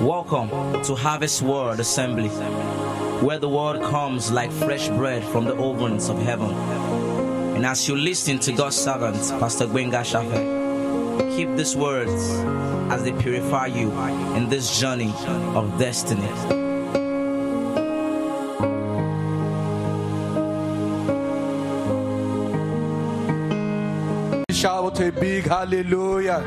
Welcome to Harvest Word Assembly, where the word comes like fresh bread from the ovens of heaven. And as you listen to God's servant, Pastor Gbenga Shafe, keep these words as they purify you in this journey of destiny. Shout a big hallelujah.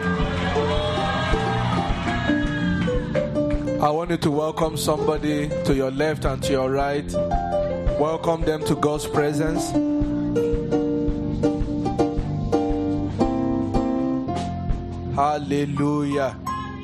I want you to welcome somebody to your left and to your right. Welcome them to God's presence. Hallelujah.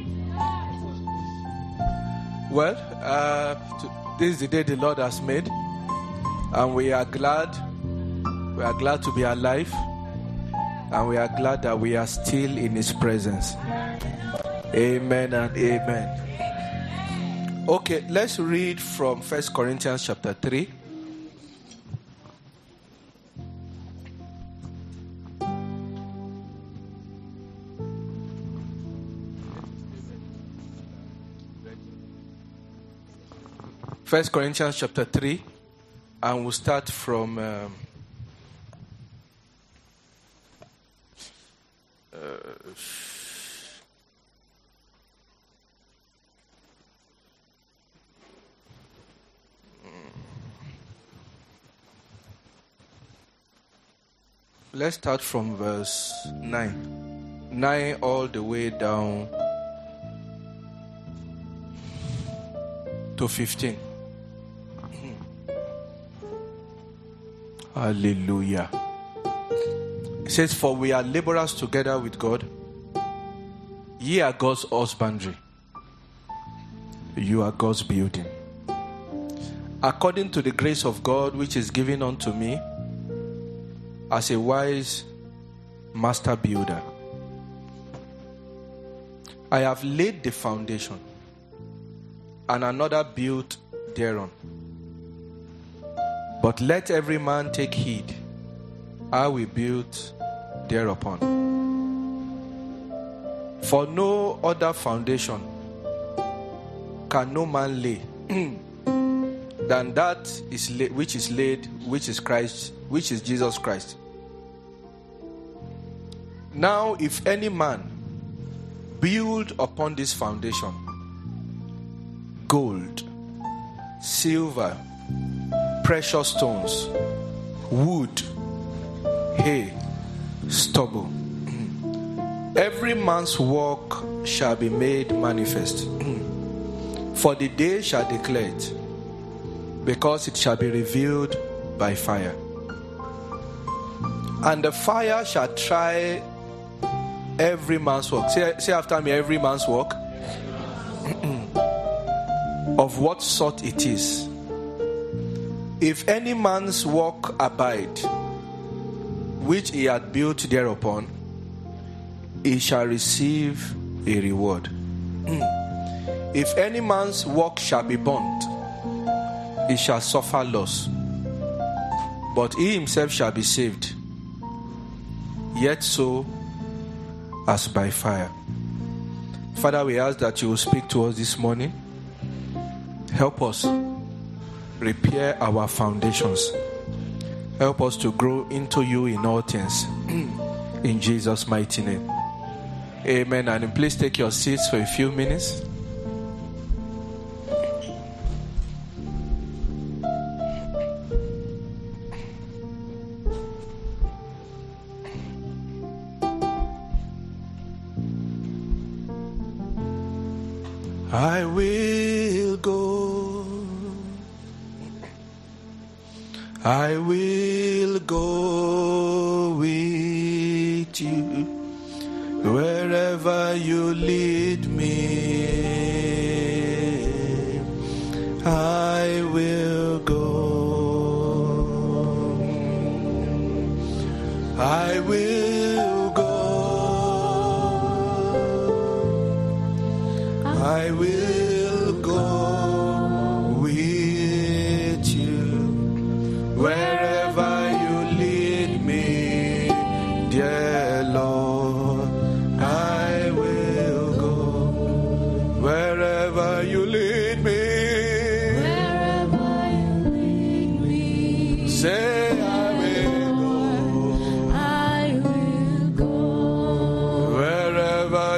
Well, this is the day the Lord has made, and we are glad. We are glad to be alive, and we are glad that we are still in His presence. Amen and amen. Okay, let's read from 1 Corinthians chapter 3. First Corinthians chapter 3, and we'll start from let's start from verse 9 all the way down to 15. Hallelujah. It says, "For we are laborers together with God. Ye are God's husbandry. You are God's building. According to the grace of God which is given unto me, as a wise master builder, I have laid the foundation, and another built thereon. But let every man take heed how we build thereupon. For no other foundation can no man lay than that is which is laid, which is Christ, which is Jesus Christ. Now, if any man build upon this foundation gold, silver, precious stones, wood, hay, stubble, every man's work shall be made manifest. For the day shall declare it, because it shall be revealed by fire. And the fire shall try every man's work." Say after me, every man's work. "Of what sort it is. If any man's work abide, which he had built thereupon, he shall receive a reward. If any man's work shall be burnt, he shall suffer loss, but he himself shall be saved, yet so as by fire." Father, we ask that you will speak to us this morning. Help us repair our foundations. Help us to grow into you in all things. In Jesus' mighty name. Amen. And please take your seats for a few minutes. I will go. I will go with you wherever you lead me. I will go. I will go. I will go with you wherever you lead me, dear Lord. I will go wherever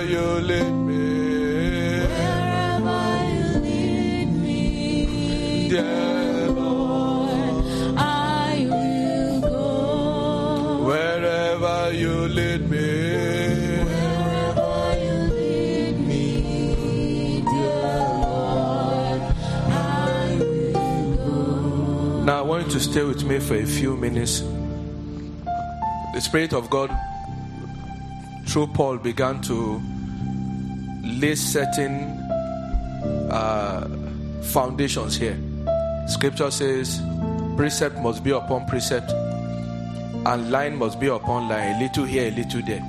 Wherever you lead me, wherever you lead me, dear Lord, I will go. wherever you lead me, Wherever you lead me, dear Lord, I will go. Now I want you to stay with me for a few minutes. The Spirit of God, through Paul, began to lay certain foundations here. Scripture says precept must be upon precept and line must be upon line, a little here, a little there.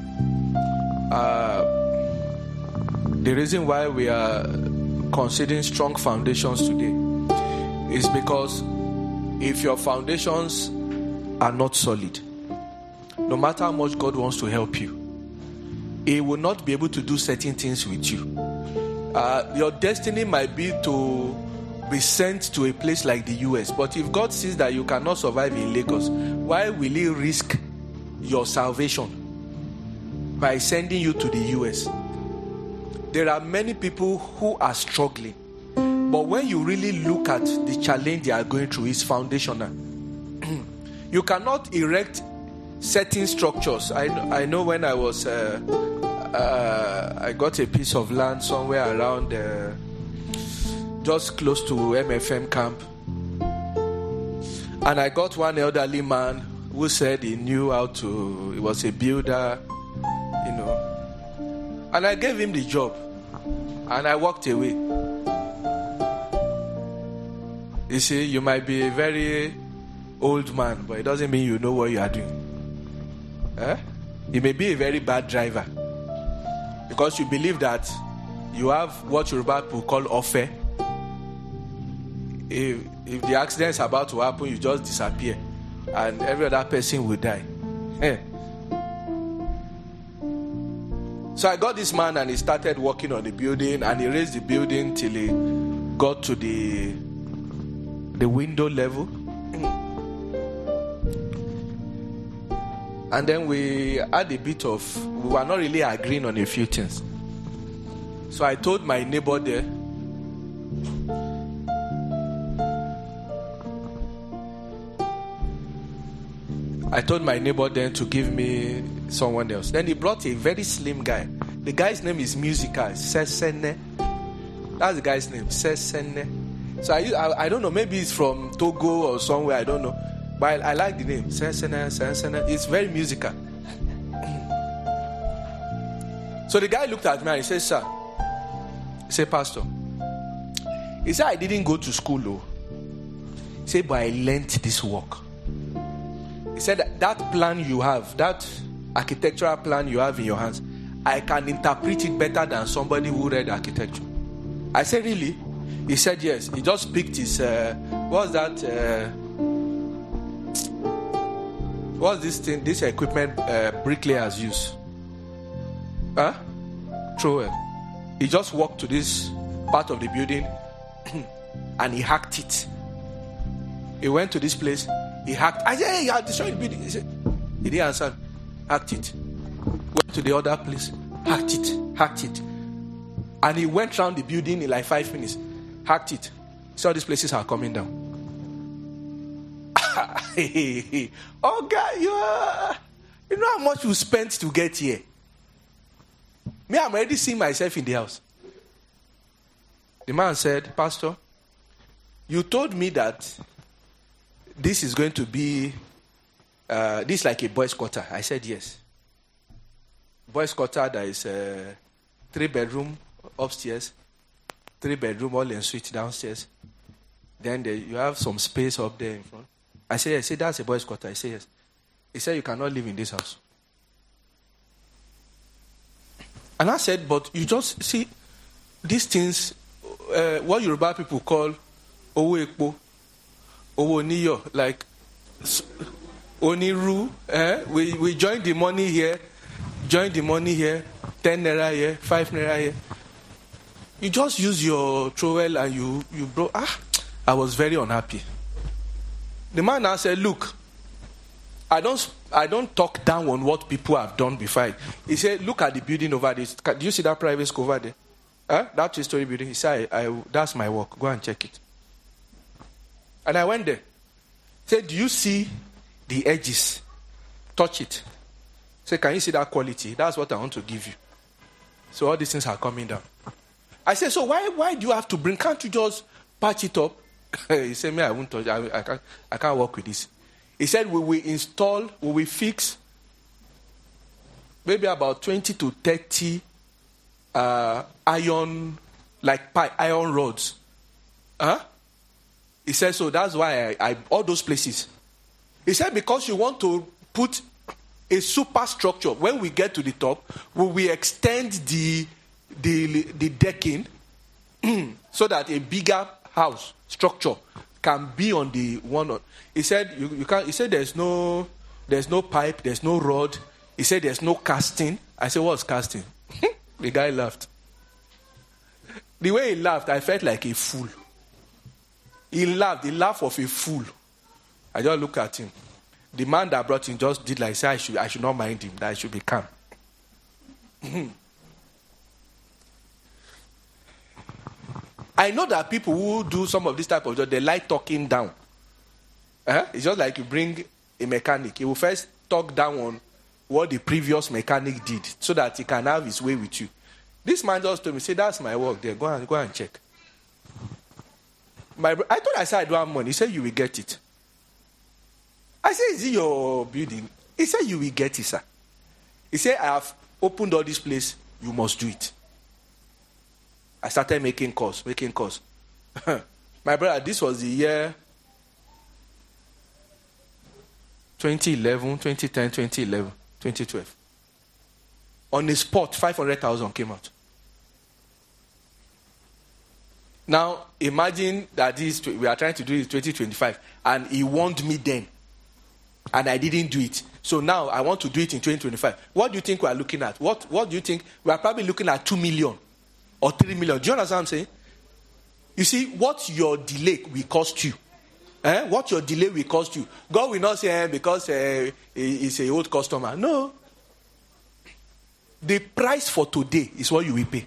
The reason why we are considering strong foundations today is because if your foundations are not solid, no matter how much God wants to help you, He will not be able to do certain things with you. Your destiny might be to be sent to a place like the US, but if God sees that you cannot survive in Lagos, why will He risk your salvation by sending you to the US? There are many people who are struggling, but when you really look at the challenge they are going through, it's foundational. You cannot erect certain structures. I know when I was I got a piece of land somewhere around just close to MFM camp, and I got one elderly man who said he knew how to, he was a builder, and I gave him the job and I walked away. You see, you might be a very old man, but it doesn't mean you know what you are doing. You may be a very bad driver because you believe that you have what Yoruba people call offer. If the accident is about to happen, you just disappear and every other person will die. So I got this man and he started working on the building, and he raised the building till he got to the window level. And then we had a bit of, we were not really agreeing on a few things. So I told my neighbor there, to give me someone else. Then he brought a very slim guy. The guy's name is Musica, Sesene. That's the guy's name, Sesene. So I don't know, maybe it's from Togo or somewhere, I don't know. But I like the name, Sesene. It's very musical. So the guy looked at me and he said, "Sir," he said, "Pastor," he said, "I didn't go to school though." He said, "But I learned this work." He said, that plan you have, that architectural plan you have in your hands, I can interpret it better than somebody who read architecture. I said, "Really?" He said, "Yes." He just picked his, what's this thing, this equipment bricklayers use? Trowel. He just walked to this part of the building and he hacked it. He went to this place, he hacked. I said, "Hey, you have destroyed the building." He said, he didn't answer. Hacked it. Went to the other place, hacked it. And he went around the building in like 5 minutes. Hacked it. So these places are coming down. Oh God, you know how much you spent to get here? Me, I'm already seeing myself in the house. The man said, "Pastor, you told me that this is going to be this like a boys' quarter." I said, "Yes." Boys' quarter, there is a 3-bedroom upstairs, 3-bedroom all en suite downstairs. Then you have some space up there in front. I said, "Yes." He said, "That's a boys' quarter." I said, "Yes." He said, "You cannot live in this house." And I said, "But you just see these things, what Yoruba people call owo epo, owo niyo, like oniru. We join the money here, 10 naira here, 5 naira here. You just use your trowel and you brought." I was very unhappy. The man now said, "Look, I I don't talk down on what people have done before. He said, look at the building over there. Do you see that private school over there? That two-story building. He said, that's my work. Go and check it. And I went there. He said, do you see the edges? Touch it. Say, can you see that quality? That's what I want to give you. So all these things are coming down. I said, so why do you have to bring? Can't you just patch it up? He said, me, I won't touch. I can't work with this. He said, we will fix maybe about 20 to 30 iron rods. He said, so that's why I all those places. He said, because you want to put a superstructure. When we get to the top, we extend the decking so that a bigger house structure can be on the one. He said you can't. He said there's no pipe, there's no rod. He said there's no casting. I said, what's casting? The guy laughed. The way he laughed, I felt like a fool. He laughed. The laugh of a fool. I just looked at him. The man that brought him just did like say I should not mind him, that I should be calm. I know that people who do some of this type of job, they like talking down. It's just like you bring a mechanic. He will first talk down on what the previous mechanic did so that he can have his way with you. This man just told me, say, that's my work there. Go and check. I thought I said I don't have money. He said, you will get it. I said, is it your building? He said, you will get it, sir. He said, I have opened all this place. You must do it. I started making calls. My brother, this was the year 2011, 2010, 2011, 2012. On the spot, 500,000 came out. Now, imagine that we are trying to do it in 2025, and he warned me then, and I didn't do it. So now I want to do it in 2025. What do you think we are looking at? What do you think? We are probably looking at 2 million or 3 million. Do you understand what I'm saying? You see, what your delay will cost you. What your delay will cost you. God will not say because he's an old customer. No. The price for today is what you will pay.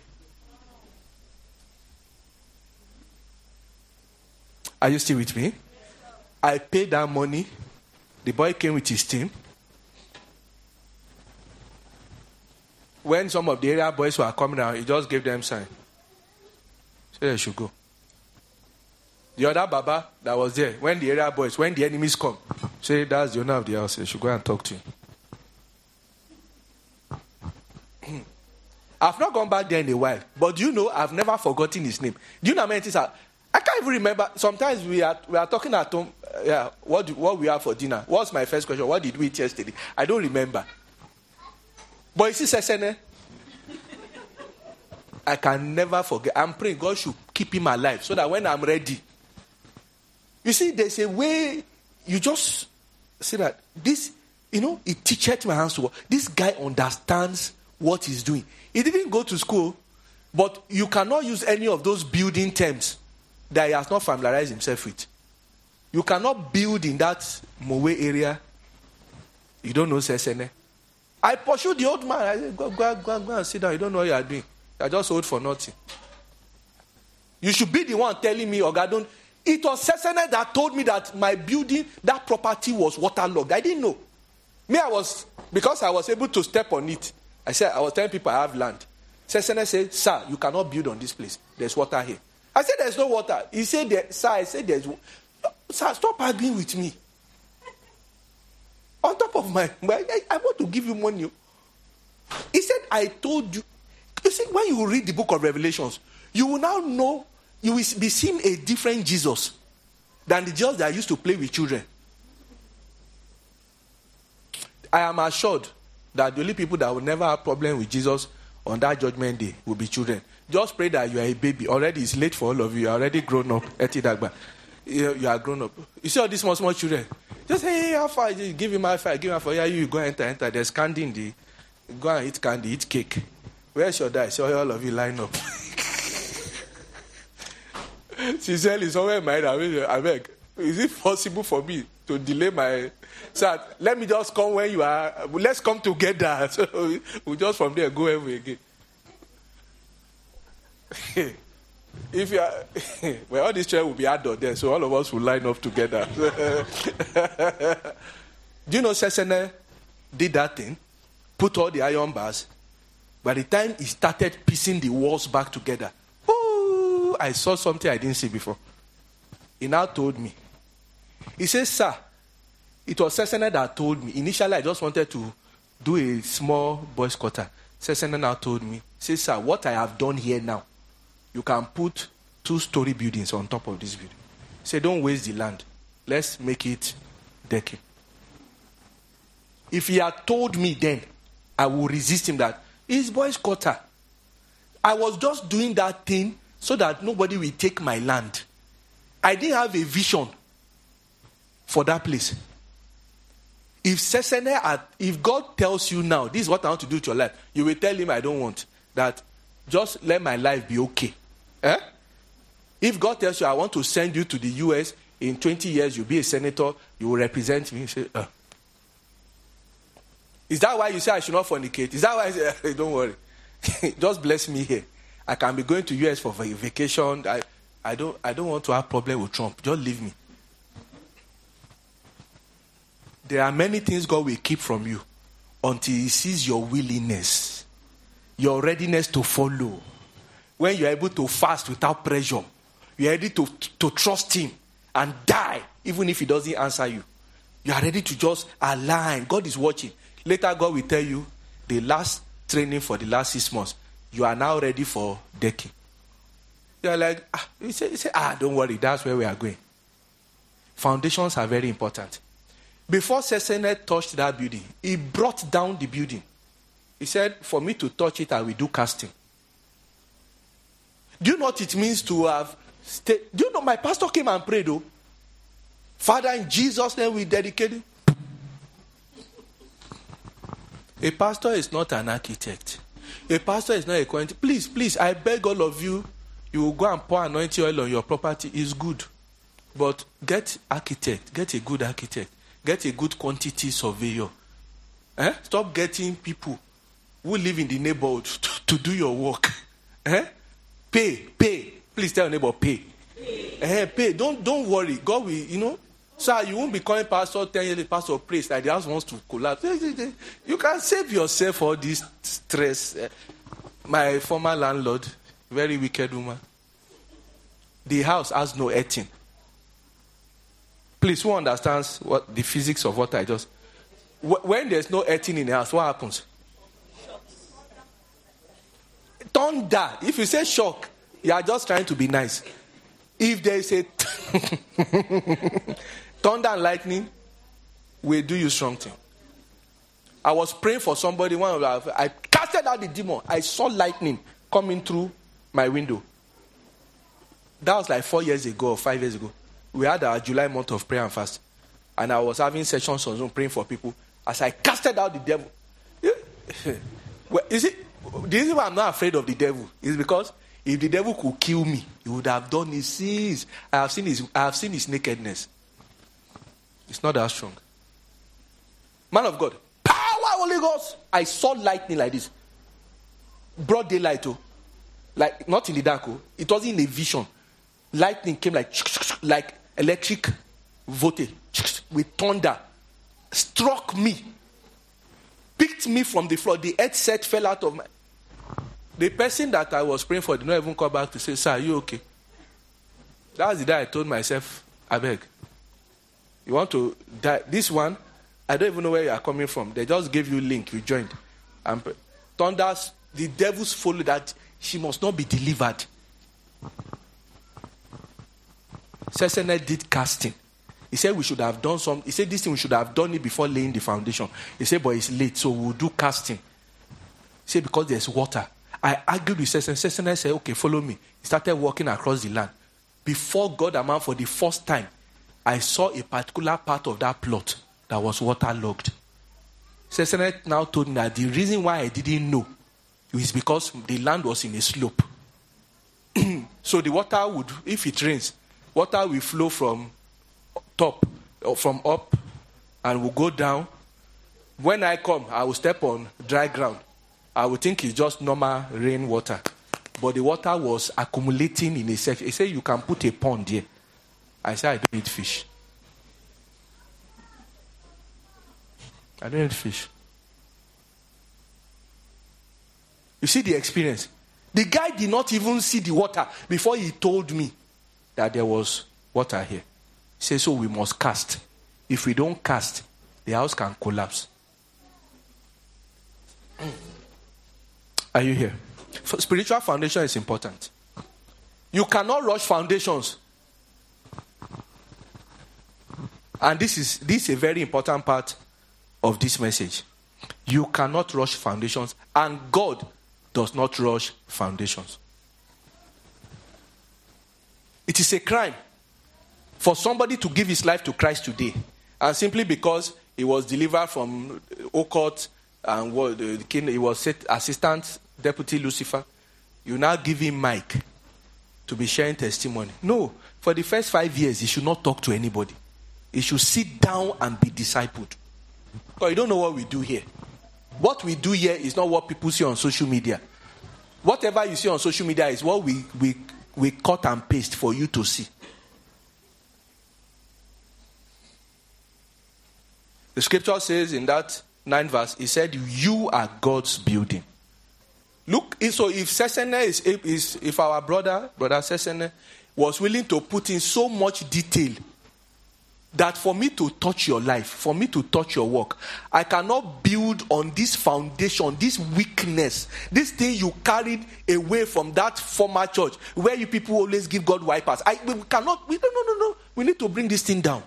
Are you still with me? I paid that money. The boy came with his team. When some of the area boys were coming down, he just gave them sign. Said they should go. The other Baba that was there, when the area boys, when the enemies come, say that's the owner of the house. They should go and talk to him. I've not gone back there in a while, but you know, I've never forgotten his name. Do you know how many things I can't even remember. Sometimes we are talking at home. What we have for dinner? What's my first question? What did we eat yesterday? I don't remember. But you see, Sesene, I can never forget. I'm praying God should keep him alive so that when I'm ready. You see, there's a way you just say that this, it teaches my hands to work. This guy understands what he's doing. He didn't go to school, but you cannot use any of those building terms that he has not familiarized himself with. You cannot build in that Mowe area. You don't know Sesene. I pursued the old man. I said, go and sit down. You don't know what you are doing. You are just old for nothing. You should be the one telling me, Ogadon. It was Sesene that told me that my building, that property was waterlogged. I didn't know. Because I was able to step on it. I was telling people I have land. Sesene said, sir, you cannot build on this place. There's water here. I said, there's no water. He said, sir, I said, sir, stop arguing with me. On top of I want to give you money. He said, I told you. You see, when you read the book of Revelations, you will now know, you will be seeing a different Jesus than the Jesus that used to play with children. I am assured that the only people that will never have problem with Jesus on that judgment day will be children. Just pray that you are a baby. Already it's late for all of you. You are already grown up. You are grown up. You see all these small children. Just say, hey, how far? Give him high five. Give him high five. Yeah, you go enter. There's candy in the. Go and eat candy, eat cake. Where's your dad? So all of you line up. Sincerely, somewhere in my head, I beg. Is it possible for me to delay my... So let me just come when you are. Let's come together. So we just from there go away again. If you are... Well, all these children will be adult there, so all of us will line up together. Do you know Sesene did that thing? Put all the iron bars. By the time he started piecing the walls back together, ooh, I saw something I didn't see before. He now told me. He says, sir, it was Sesene that told me. Initially, I just wanted to do a small boys' quarter. Sesene now told me, say, sir, what I have done here now, you can put 2-story buildings on top of this building. Say, don't waste the land. Let's make it decking. If he had told me then, I would resist him that it's boys' quarter. I was just doing that thing so that nobody will take my land. I didn't have a vision for that place. If God tells you now, this is what I want to do to your life, you will tell him, I don't want that. Just let my life be okay. If God tells you, I want to send you to the US, in 20 years you'll be a senator, you will represent me, you say, Is that why you say I should not fornicate? Is that why I say, don't worry. Just bless me here. I can be going to US for vacation. I don't want to have problem with Trump. Just leave me. There are many things God will keep from you until he sees your willingness, your readiness to follow. When you're able to fast without pressure, you're ready to trust him and die even if he doesn't answer you. You are ready to just align. God is watching. Later, God will tell you the last training for the last 6 months. You are now ready for decking. You are like, you say, don't worry, that's where we are going. Foundations are very important. Before Sesene touched that building, he brought down the building. He said, for me to touch it, I will do casting. Do you know what it means to have stayed? Do you know my pastor came and prayed, though? Father, in Jesus' name we dedicate it. A pastor is not an architect. A pastor is not a quantity. Please, I beg all of you, you will go and pour anointing oil on your property. It's good. But get architect. Get a good architect. Get a good quantity surveyor. Stop getting people who live in the neighborhood to do your work. Pay. Please tell your neighbor, pay. Pay. Don't worry. God will, Sir, you won't be calling pastor 10 years later, pastor praise like the house wants to collapse. You can save yourself all this stress. My former landlord, very wicked woman. The house has no earthing. Please, who understands what the physics of what I just... When there's no earthing in the house, what happens? Thunder. If you say shock, you are just trying to be nice. If there is a thunder and lightning, will do you strong thing. I was praying for somebody. I casted out the demon. I saw lightning coming through my window. That was like 4 years ago or 5 years ago. We had our July month of prayer and fast. And I was having sessions on Zoom praying for people. As I casted out the devil. Well, the reason why I'm not afraid of the devil is because if the devil could kill me, he would have done his sins. I have seen his nakedness. It's not that strong. Man of God, power, Holy Ghost. I saw lightning like this. Broad daylight, like not in the dark. It wasn't in a vision. Lightning came like electric voltage with thunder. Struck me. Picked me from the floor. The headset fell out of my... The person that I was praying for did not even come back to say, sir, are you okay? That was the day I told myself, I beg. You want to die? This one, I don't even know where you are coming from. They just gave you a link, you joined. And thunders, the devils follow that she must not be delivered. Sesene did casting. He said we should have done some. He said this thing we should have done it before laying the foundation. He said, but it's late, so we'll do casting. He said because there's water. I argued with Sesene. Sesene said, okay, follow me. He started walking across the land. Before God and man, for the first time, I saw a particular part of that plot that was waterlogged. Sesene now told me that the reason why I didn't know is because the land was in a slope. So the water would, if it rains, water will flow from top from up and will go down. When I come, I will step on dry ground. I will think it's just normal rain water. But the water was accumulating in a section. He said, you can put a pond here. I said, I don't eat fish. I don't eat fish. You see the experience. The guy did not even see the water before he told me that there was water here. He said, so we must cast. If we don't cast, the house can collapse. Are you here? Spiritual foundation is important. You cannot rush foundations. And this is a very important part of this message. You cannot rush foundations, and God does not rush foundations. It is a crime for somebody to give his life to Christ today, and simply because he was delivered from occult and the king, he was assistant deputy Lucifer, you now give him mic to be sharing testimony. No, for the first 5 years, he should not talk to anybody. He should sit down and be discipled. Because you don't know what we do here. What we do here is not what people see on social media. Whatever you see on social media is what we cut and paste for you to see. The scripture says in that 9th verse, he said, you are God's building. Look, so if Sesene if our brother Sesene was willing to put in so much detail that for me to touch your life, for me to touch your work, I cannot build on this foundation, this weakness, this thing you carried away from that former church where you people always give God wipers. No. We need to bring this thing down.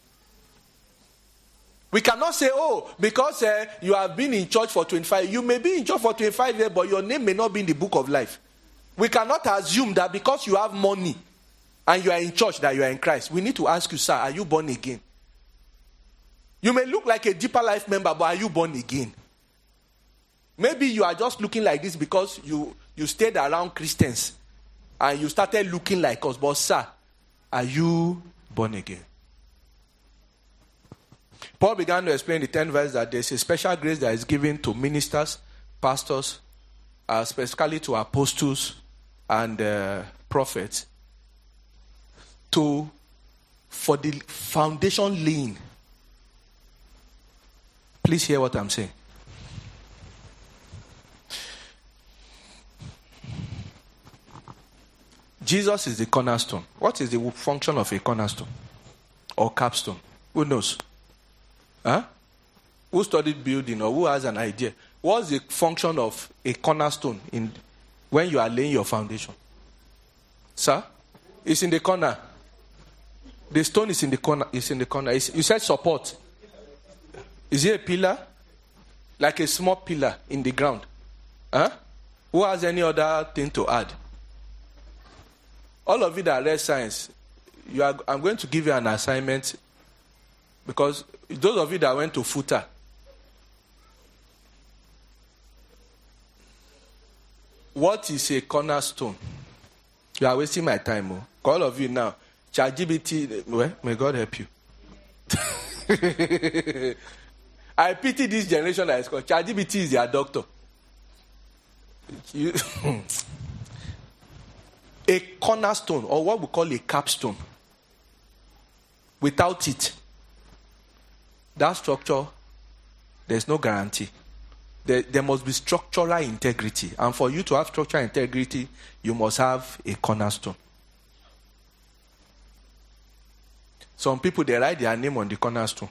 We cannot say, because you have been in church for 25, you may be in church for 25 years, but your name may not be in the book of life. We cannot assume that because you have money and you are in church that you are in Christ. We need to ask you, sir, are you born again? You may look like a Deeper Life member, but are you born again? Maybe you are just looking like this because you stayed around Christians and you started looking like us. But sir, are you born again? Paul began to explain in the 10th verse that there's a special grace that is given to ministers, pastors, specifically to apostles and prophets, for the foundation laying. Please hear what I'm saying. Jesus is the cornerstone. What is the function of a cornerstone or capstone? Who knows? Who studied building or who has an idea? What's the function of a cornerstone when you are laying your foundation? Sir? It's in the corner. The stone is in the corner. You said support. Is it a pillar? Like a small pillar in the ground? Who has any other thing to add? All of you that read science, I'm going to give you an assignment, because those of you that went to FUTA, what is a cornerstone? You are wasting my time. All of you now, ChatGPT, may God help you. I pity this generation that is called ChatGPT is their doctor. A cornerstone, or what we call a capstone, without it, that structure, there's no guarantee. There must be structural integrity. And for you to have structural integrity, you must have a cornerstone. Some people, they write their name on the cornerstone.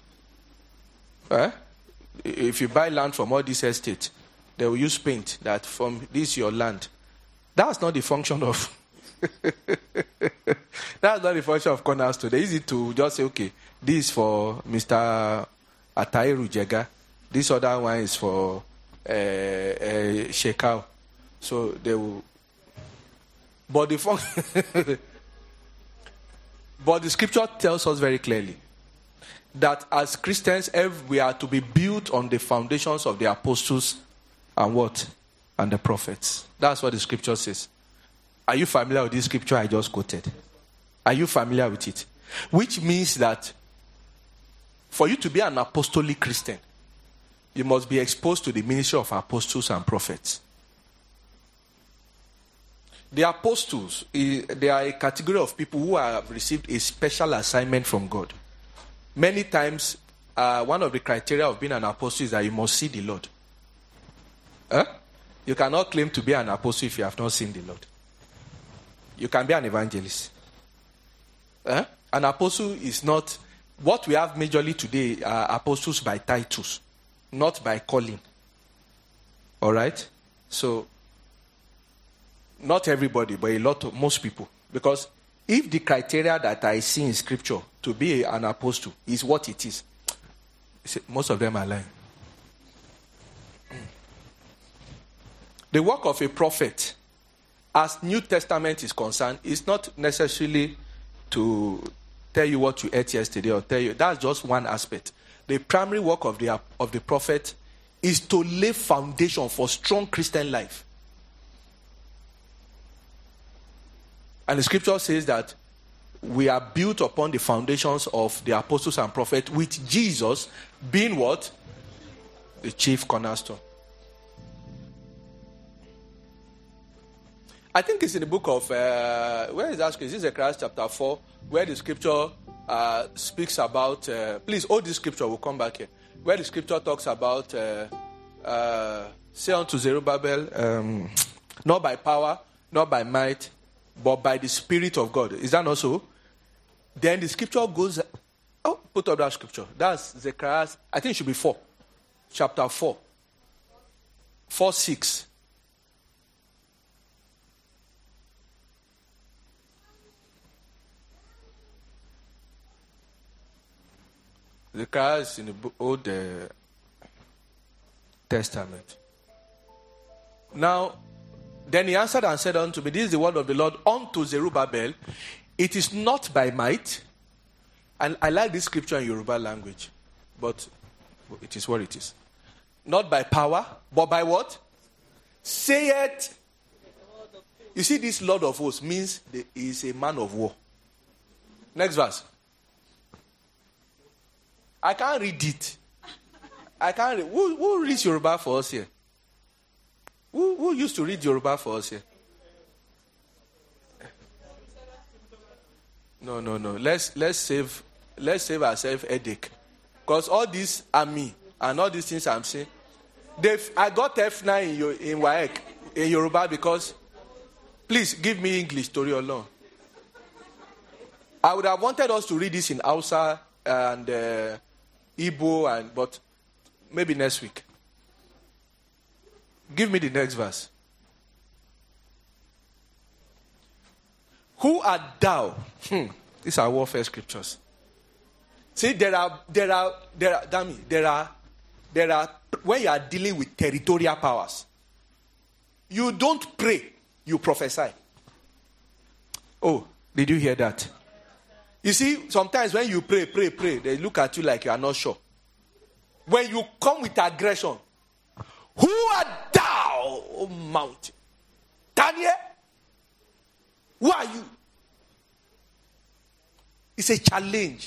If you buy land from all these estates, they will use paint that from this your land. That's not the function of that's not the function of cornerstone. They easy to just say, okay, this is for Mr. Atairu Jega. This other one is for Shekau. So they will. But but the scripture tells us very clearly that as Christians, we are to be built on the foundations of the apostles and what? And the prophets. That's what the scripture says. Are you familiar with this scripture I just quoted? Are you familiar with it? Which means that For you to be an apostolic Christian, you must be exposed to the ministry of apostles and prophets. The apostles, they are a category of people who have received a special assignment from God. Many times, one of the criteria of being an apostle is that you must see the Lord. You cannot claim to be an apostle if you have not seen the Lord. You can be an evangelist. An apostle is not... What we have majorly today are apostles by titles, not by calling. All right? So, not everybody, but most people. Because if the criteria that I see in Scripture to be an apostle is what it is, most of them are lying. The work of a prophet, as New Testament is concerned, is not necessarily to tell you what you ate yesterday or tell you. That's just one aspect. The primary work of the prophet is to lay foundation for strong Christian life. And the scripture says that we are built upon the foundations of the apostles and prophets, with Jesus being what? The chief cornerstone. I think it's in the book of, where is that scripture? Is this Zechariah chapter 4, where the scripture speaks about, please hold this scripture, we'll come back here. Where the scripture talks about, say unto Zerubbabel, not by power, not by might, but by the Spirit of God. Is that not so? Then the scripture goes, put up that scripture. That's Zechariah, I think it should be 4. Chapter 4. 4:6. Zechariah is in the Old Testament. Now, then he answered and said unto me, this is the word of the Lord unto Zerubbabel. It is not by might. And I like this scripture in Yoruba language. But it is what it is. Not by power, but by what? Say it. You see, this Lord of hosts means he is a man of war. Next verse. I can't read it. I can't read. Who reads Yoruba for us here? Who used to read Yoruba for us here? No. Let's save ourselves headache. Because all these are me. And all these things I'm saying. I got F9 in WAEC, in Yoruba, because... Please, give me English, story alone. I would have wanted us to read this in Hausa and Igbo, but maybe next week. Give me the next verse. Who art thou? These are warfare scriptures. See, there are, when you are dealing with territorial powers, you don't pray, you prophesy. Oh, did you hear that? You see, sometimes when you pray, they look at you like you are not sure. When you come with aggression, who art thou, O mountain? Daniel? Who are you? It's a challenge.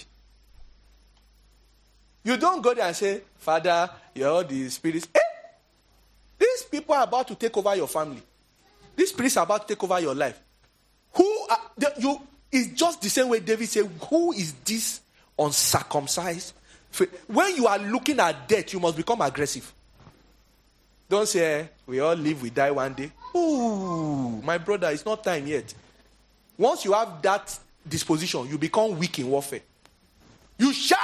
You don't go there and say, Father, you're all the spirits. These people are about to take over your family. These spirits are about to take over your life. It's just the same way David said, who is this uncircumcised? When you are looking at death, you must become aggressive. Don't say, we all live, we die one day. Ooh, my brother, it's not time yet. Once you have that disposition, you become weak in warfare. You shout!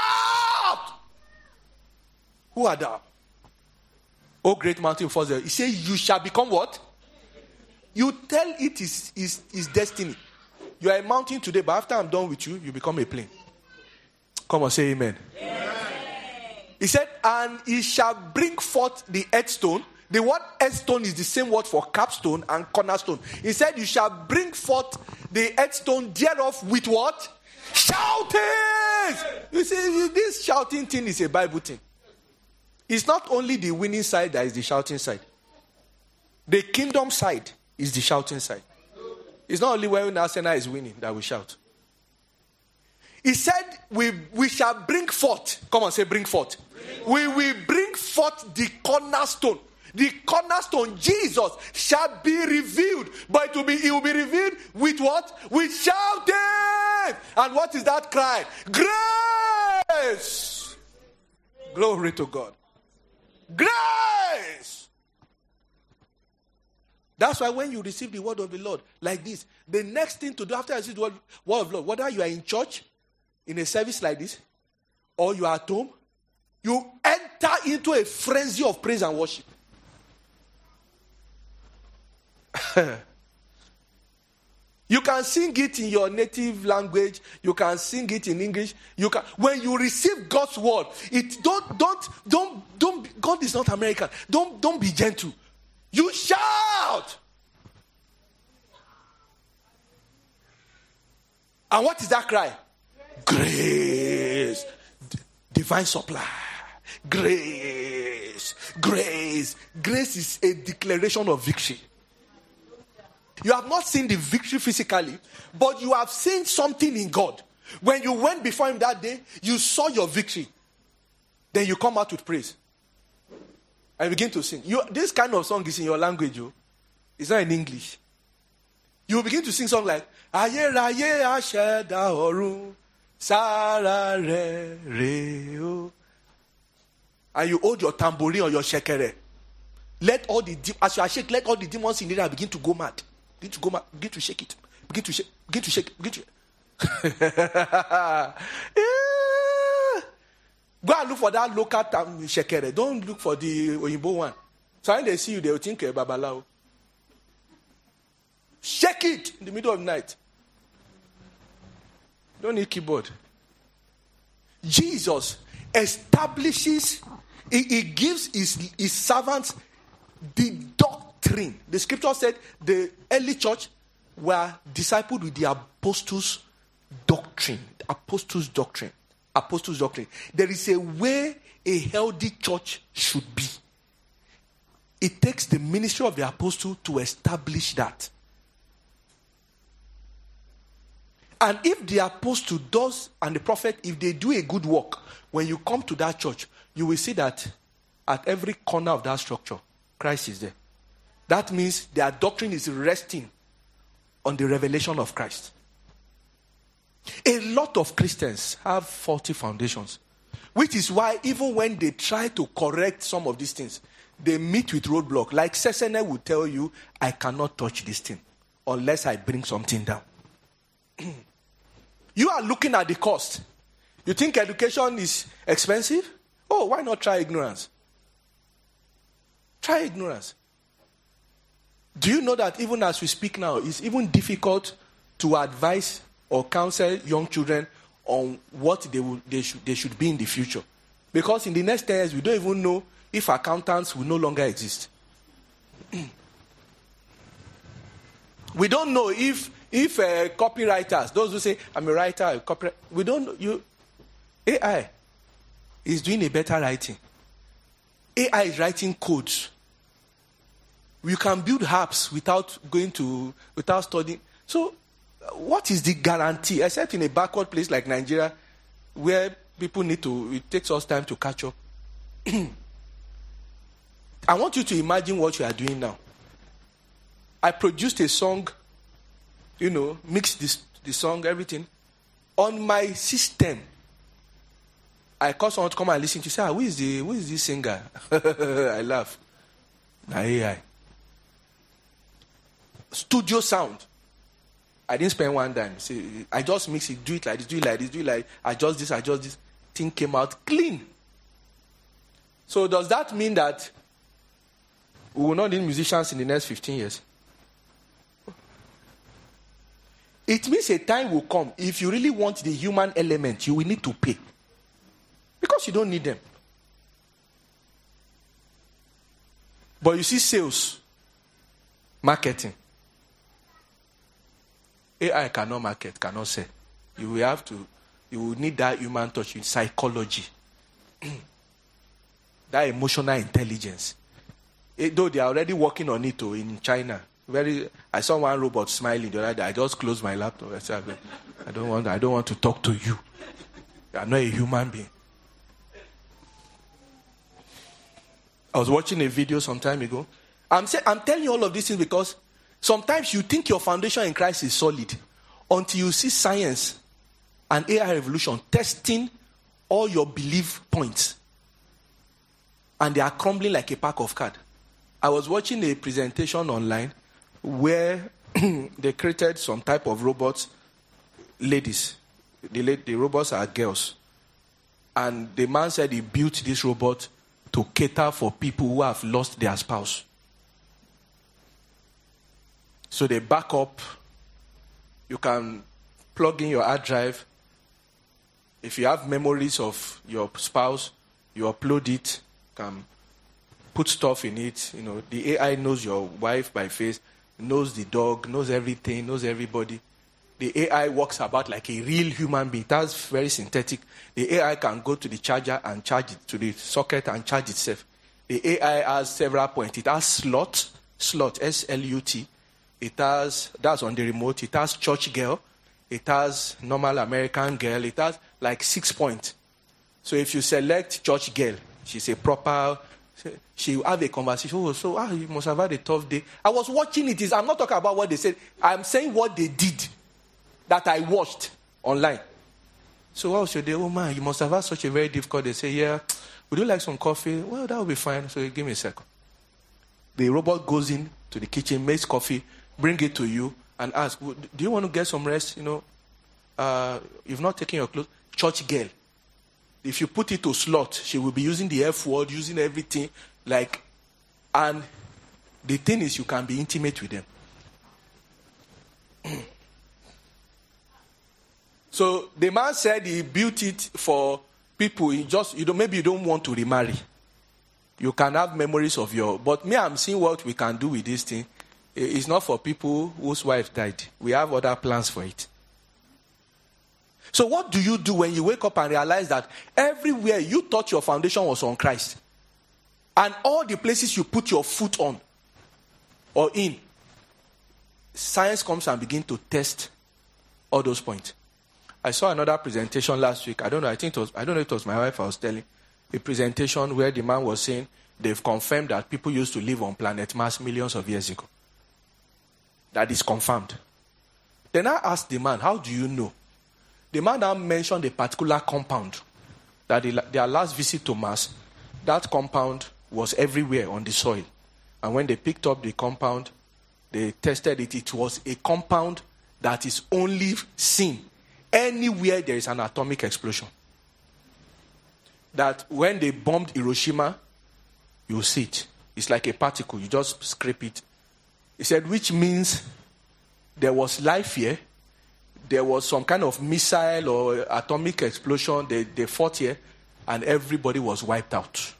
Who are thou? O great mountain falls there. He says, you shall become what? You tell it is destiny. You are a mountain today, but after I'm done with you, you become a plain. Come on, say amen. Amen. He said, and he shall bring forth the headstone. The word headstone is the same word for capstone and cornerstone. He said, you shall bring forth the headstone thereof with what? Shouting! You see, this shouting thing is a Bible thing. It's not only the winning side that is the shouting side. The kingdom side is the shouting side. It's not only when Arsenal is winning that we shout. He said, we shall bring forth. Come on, say bring forth. We will bring forth the cornerstone. The cornerstone, Jesus, shall be revealed. But it will be revealed with what? With shouting. And what is that cry? Grace. Glory to God. Grace. That's why when you receive the word of the Lord like this, the next thing to do after you receive the word of the Lord, whether you are in church, in a service like this, or you are at home, you enter into a frenzy of praise and worship. You can sing it in your native language. You can sing it in English. When you receive God's word, don't. God is not American. Don't be gentle. You shout. And what is that cry? Grace, divine supply. Grace. Grace is a declaration of victory. You have not seen the victory physically, but you have seen something in God. When you went before him that day, you saw your victory. Then you come out with praise. And begin to sing. This kind of song is in your language. It's not in English. You will begin to sing songs like Aye Raye Asheda Oru Sara Re Re O. And you hold your tambourine or your shekere. As you are shaking, let all the demons in there begin to go mad. Begin to shake it. Begin to shake. Yeah. Go and look for that local shekere. Don't look for the Oyinbo one. So when they see you, they will think Babalao. Shake it in the middle of the night. Don't need keyboard. Jesus establishes, he gives his servants the doctrine. The scripture said the early church were discipled with the apostles' doctrine. Apostles' doctrine. There is a way a healthy church should be. It takes the ministry of the apostle to establish that. And if the apostle does, and the prophet, if they do a good work, when you come to that church, you will see that at every corner of that structure, Christ is there. That means their doctrine is resting on the revelation of Christ. A lot of Christians have faulty foundations, which is why even when they try to correct some of these things, they meet with roadblock. Like Sesene will tell you, I cannot touch this thing unless I bring something down. You are looking at the cost. You think education is expensive? Oh, why not try ignorance? Try ignorance. Do you know that even as we speak now, it's even difficult to advise or counsel young children on what they should be in the future? Because in the next 10 years, we don't even know if accountants will no longer exist. We don't know if copywriters, those who say, I'm a writer, a copywriter, we don't know. AI is doing a better writing. AI is writing codes. You can build apps without studying. So, what is the guarantee? Except in a backward place like Nigeria, where people it takes us time to catch up. I want you to imagine what you are doing now. I produced a song, mixed the song, everything. On my system, I call someone to come and listen to say, who is this singer? I laugh. AI. Studio sound. I didn't spend one dime. See, I just mix it, do it like this, do it like this, do it like adjust this. Thing came out clean. So does that mean that we will not need musicians in the next 15 years? It means a time will come. If you really want the human element, you will need to pay. Because you don't need them. But you see sales, marketing. AI cannot market, cannot sell. You will need that human touch in psychology. That emotional intelligence. Though they are already working on it in China. I saw one robot smiling the other day. I just closed my laptop. I said, I don't want to talk to you. You are not a human being. I was watching a video some time ago. I'm telling you all of these things because sometimes you think your foundation in Christ is solid until you see science and AI revolution testing all your belief points. And they are crumbling like a pack of cards. I was watching a presentation online where they created some type of robots, ladies. The robots are girls. And the man said he built this robot to cater for people who have lost their spouse. So they back up. You can plug in your hard drive. If you have memories of your spouse, you upload it. You can put stuff in it. You know, the AI knows your wife by face, knows the dog, knows everything, knows everybody. The AI walks about like a real human being. That's very synthetic. The AI can go to the charger and charge it, to the socket and charge itself. The AI has several points. It has slot, S-L-U-T. It has, that's on the remote. It has church girl. It has normal American girl. It has like 6 points. So if you select church girl, she's a proper, she will have a conversation. Oh, so you must have had a tough day. I was watching it. I'm not talking about what they said. I'm saying what they did that I watched online. So what was your day? Oh man, you must have had such a very difficult day. They say, yeah, would you like some coffee? Well, that will be fine. So give me a second. The robot goes in to the kitchen, makes coffee, bring it to you, and ask, do you want to get some rest? You know, you've not taken your clothes. Church girl. If you put it to slot, she will be using the F word, using everything. And the thing is, you can be intimate with them. So the man said he built it for people. Maybe you don't want to remarry. You can have memories of but me, I'm seeing what we can do with this thing. It's not for people whose wife died. We have other plans for it. So what do you do when you wake up and realize that everywhere you thought your foundation was on Christ, and all the places you put your foot on or in, science comes and begins to test all those points? I saw another presentation last week. I don't know if it was my wife I was telling. A presentation where the man was saying they've confirmed that people used to live on planet Mars millions of years ago. That is confirmed. Then I asked the man, how do you know? The man now mentioned a particular compound. That their last visit to Mars, that compound was everywhere on the soil. And when they picked up the compound, they tested it. It was a compound that is only seen anywhere there is an atomic explosion. That when they bombed Hiroshima, you see it. It's like a particle. You just scrape it. He said, which means there was life here. There was some kind of missile or atomic explosion. They fought here, and everybody was wiped out.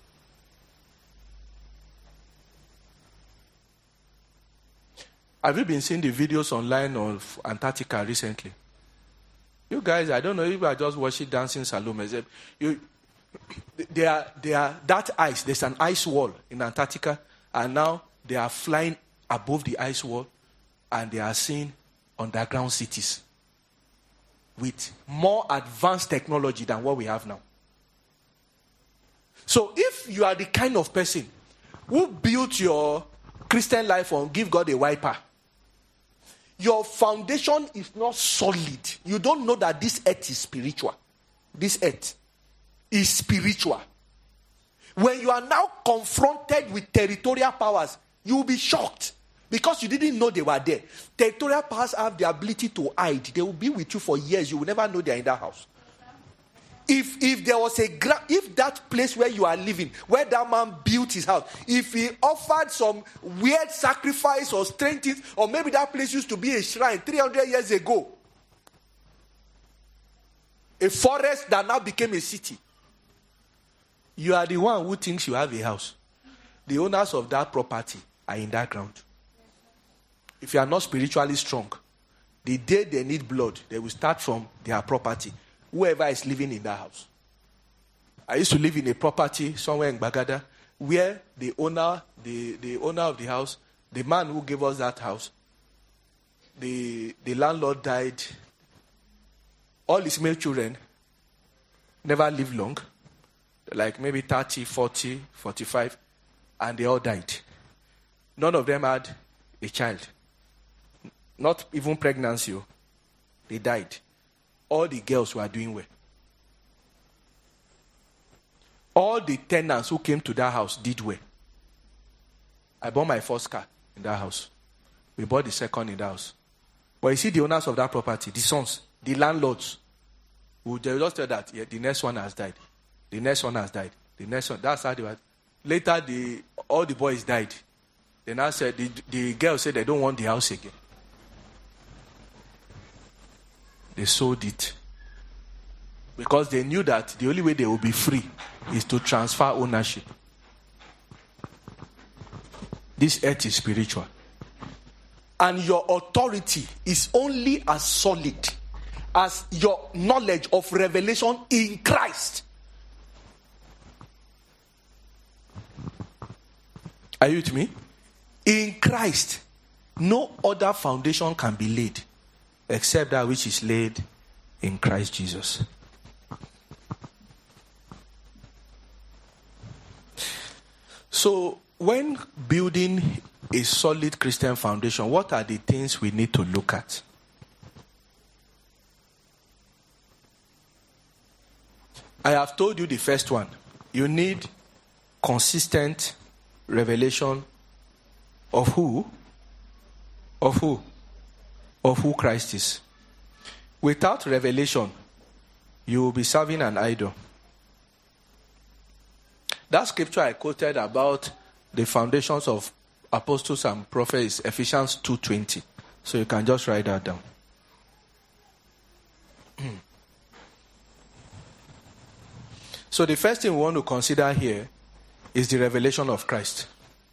Have you been seeing the videos online of Antarctica recently? You guys, I don't know if you are just watching Dancing Salome. That ice, there's an ice wall in Antarctica, and now they are flying above the ice wall, and they are seeing underground cities with more advanced technology than what we have now. So if you are the kind of person who built your Christian life on give God a wiper, your foundation is not solid. You don't know that this earth is spiritual. This earth is spiritual. When you are now confronted with territorial powers, you will be shocked because you didn't know they were there. Territorial powers have the ability to hide. They will be with you for years. You will never know they are in that house. If there was if that place where you are living, where that man built his house, if he offered some weird sacrifice or strange things, or maybe that place used to be a shrine 300 years ago, a forest that now became a city, you are the one who thinks you have a house. The owners of that property are in that ground. If you are not spiritually strong, the day they need blood, they will start from their property. Whoever is living in that house. I used to live in a property somewhere in Bagada where the owner of the house The man who gave us that house, the landlord died. All his male children never lived long, like maybe 30, 40, 45, and they all died. None of them had a child. Not even pregnancy. They died. All the girls were doing well. All the tenants who came to that house did well. I bought my first car in that house. We bought the second in that house. But you see the owners of that property, the sons, the landlords, who they just tell that the next one has died. The next one has died. The next one. That's how they were. Later, all the boys died. Then I said, the girls said they don't want the house again. They sold it. Because they knew that the only way they will be free is to transfer ownership. This earth is spiritual. And your authority is only as solid as your knowledge of revelation in Christ. Are you with me? In Christ, no other foundation can be laid except that which is laid in Christ Jesus. So, when building a solid Christian foundation, what are the things we need to look at? I have told you the first one. You need consistent revelation of who? Of who? Of who Christ is. Without revelation, you will be serving an idol. That scripture I quoted about the foundations of apostles and prophets is Ephesians 2:20. So you can just write that down. So the first thing we want to consider here is the revelation of Christ.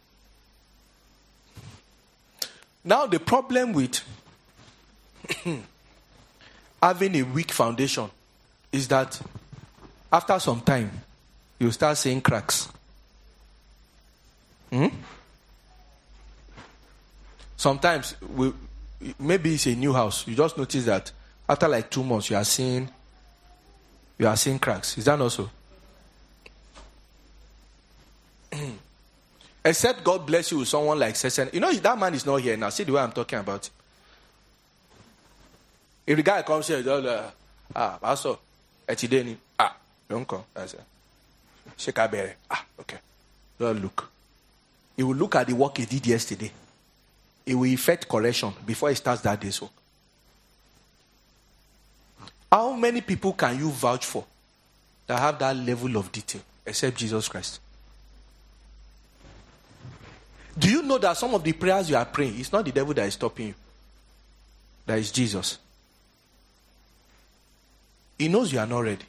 Now the problem with having a weak foundation is that after some time, you start seeing cracks. Sometimes, maybe it's a new house. You just notice that after like 2 months, you are seeing cracks. Is that not so? Except God bless you with someone like Session. You know, that man is not here now. See the way I'm talking about. If the guy comes here, Pastor, Etideni, don't come. I say, shake a berry. Okay. Don't look. He will look at the work he did yesterday. It will effect correction before he starts that day's work. How many people can you vouch for that have that level of detail except Jesus Christ? Do you know that some of the prayers you are praying, it's not the devil that is stopping you. That is Jesus. He knows you are not ready.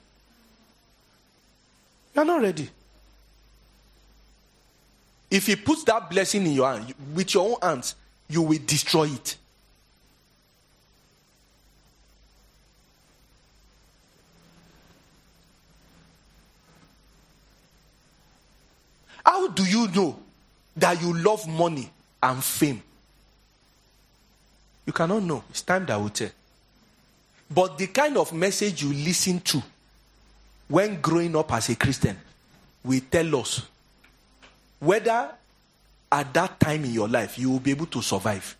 You are not ready. If he puts that blessing in your hand, with your own hands, you will destroy it. How do you know that you love money and fame? You cannot know. It's time that will tell. But the kind of message you listen to when growing up as a Christian will tell us whether at that time in your life you will be able to survive.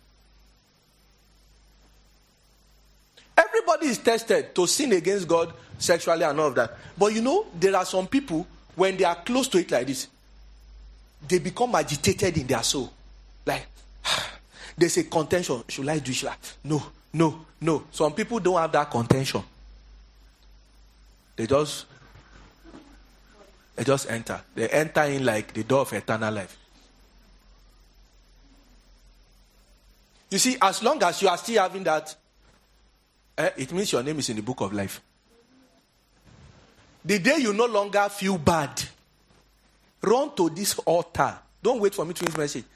Everybody is tested to sin against God sexually and all of that. But you know, there are some people, when they are close to it like this, they become agitated in their soul. Like, there's a contention. Should I do it? No. Some people don't have that contention. They just enter. They enter in like the door of eternal life. You see, as long as you are still having that, it means your name is in the book of life. The day you no longer feel bad, run to this altar. Don't wait for me to finish message.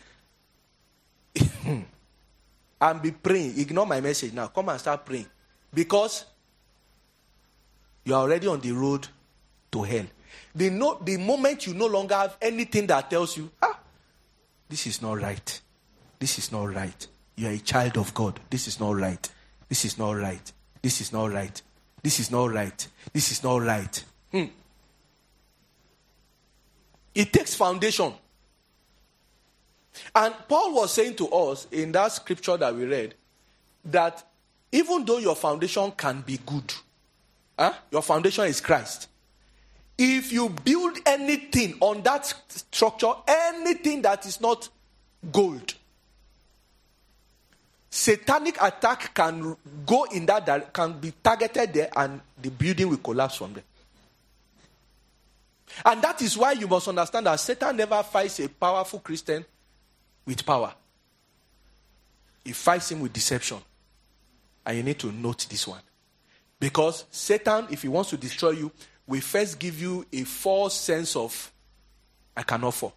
And be praying. Ignore my message now. Come and start praying. Because you are already on the road to hell. The moment you no longer have anything that tells you, this is not right. this is not right. You are a child of God. This is not right. This is not right. This is not right. This is not right. This is not right. It takes foundation. And Paul was saying to us in that scripture that we read that even though your foundation can be good, your foundation is Christ. If you build anything on that structure, anything that is not gold, satanic attack can go in that can be targeted there, and the building will collapse from there. And that is why you must understand that Satan never fights a powerful Christian with power. He fights him with deception. And you need to note this one. Because Satan, if he wants to destroy you, will first give you a false sense of, I cannot fall.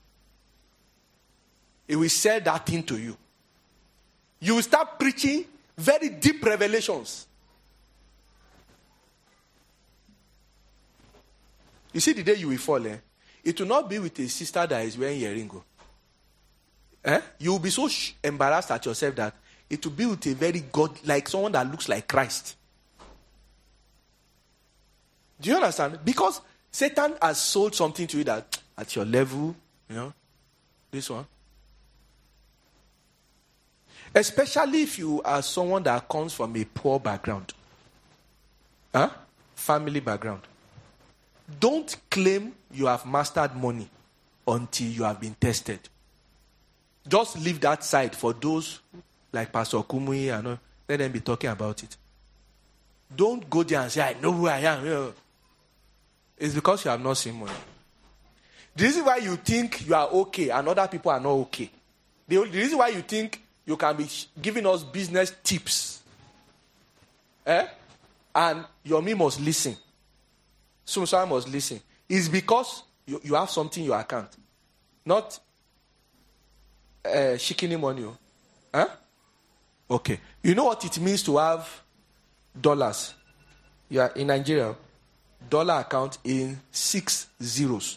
He will sell that thing to you. You will start preaching very deep revelations. You see, the day you will fall, it will not be with a sister that is wearing earring. You will be so embarrassed at yourself that it will be with a very God, like someone that looks like Christ. Do you understand? Because Satan has sold something to you that at your level, this one. Especially if you are someone that comes from a poor background. Family background. Don't claim you have mastered money until you have been tested. Just leave that side for those like Pastor Kumui and let them be talking about it. Don't go there and say, I know who I am. It's because you have not seen money. The reason why you think you are okay and other people are not okay. The reason why you think you can be giving us business tips. And your me must listen. Someone must listen. Is because you have something in your account. Not shikini money. Okay. You know what it means to have dollars? You are in Nigeria. Dollar account in 6 zeros.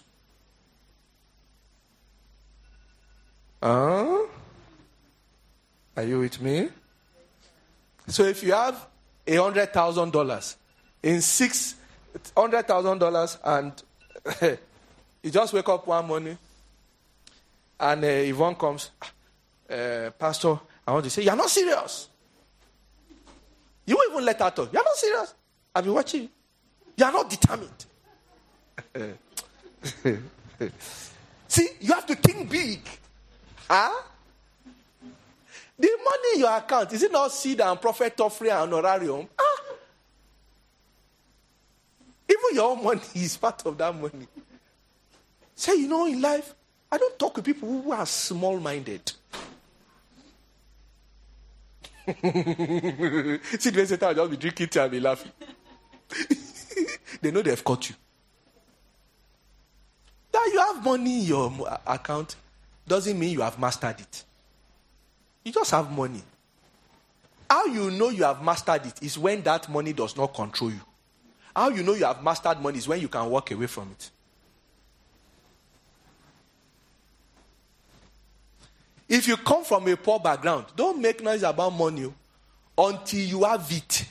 Are you with me? So if you have $100,000 in $600,000 and you just wake up one morning and Yvonne comes, Pastor, I want to say, you're not serious. You won't even let her talk. You're not serious. I've been watching you. You are not determined. See, you have to think big. The money in your account, is it not seed and prophet offering and honorarium? Even your own money is part of that money. Say, in life, I don't talk with people who are small-minded. See, the Satan will just be drinking tea and be laughing. They know they've caught you. That you have money in your account doesn't mean you have mastered it. You just have money. How you know you have mastered it is when that money does not control you. How you know you have mastered money is when you can walk away from it. If you come from a poor background, don't make noise about money until you have it.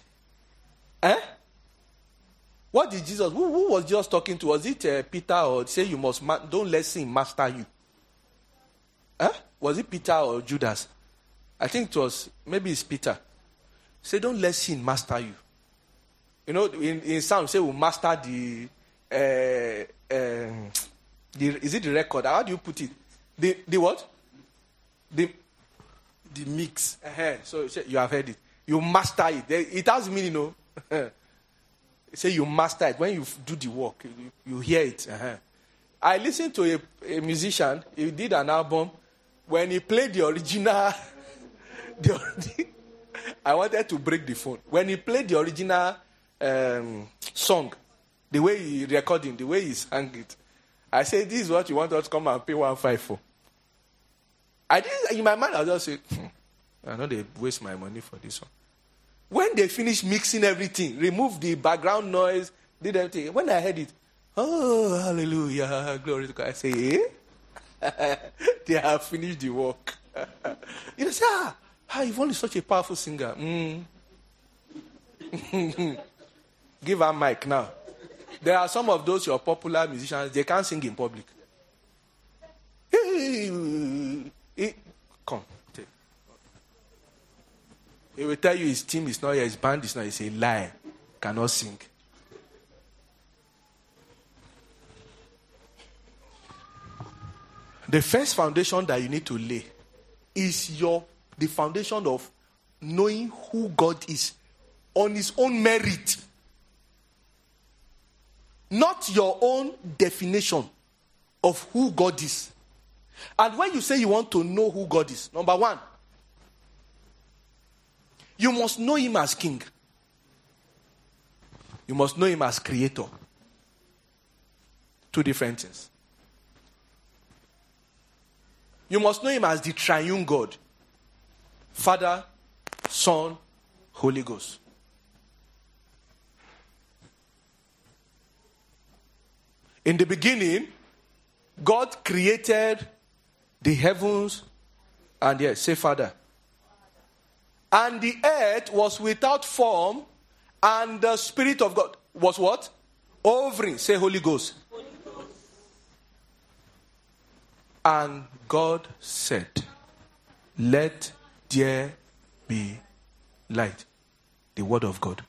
What did Jesus, who was Jesus talking to? Was it Peter or say you must, don't let sin master you? Was it Peter or Judas? I think it was, maybe it's Peter. Say don't let sin master you. In Psalm, say we'll master the is it the record? How do you put it? The what? The mix. So you have heard it. You master it. It has meaning, Say you master it. When you do the work, you hear it. I listened to a musician. He did an album. When he played the original, I wanted to break the phone. When he played the original song, the way he recorded, the way he sang it, I said, "This is what you want us to come and pay 1.5 for." I didn't. In my mind, I just said, "I know they waste my money for this one." When they finished mixing everything, removed the background noise, did everything. When I heard it, oh, hallelujah, glory to God. I say, they have finished the work. You say, Yvonne is such a powerful singer. Give her mic now. There are some of those your popular musicians, they can't sing in public. Come. Take. He will tell you his team is not here, his band is not. It's a lie. Cannot sing. The first foundation that you need to lay is the foundation of knowing who God is on his own merit. Not your own definition of who God is. And when you say you want to know who God is, number one, you must know him as king. You must know him as creator. Two different things. You must know him as the triune God. Father, Son, Holy Ghost. In the beginning, God created the heavens and yes, say Father. And the earth was without form, and the Spirit of God was what? Hovering. Say Holy Ghost. Holy Ghost. And God said, let there be light. The word of God.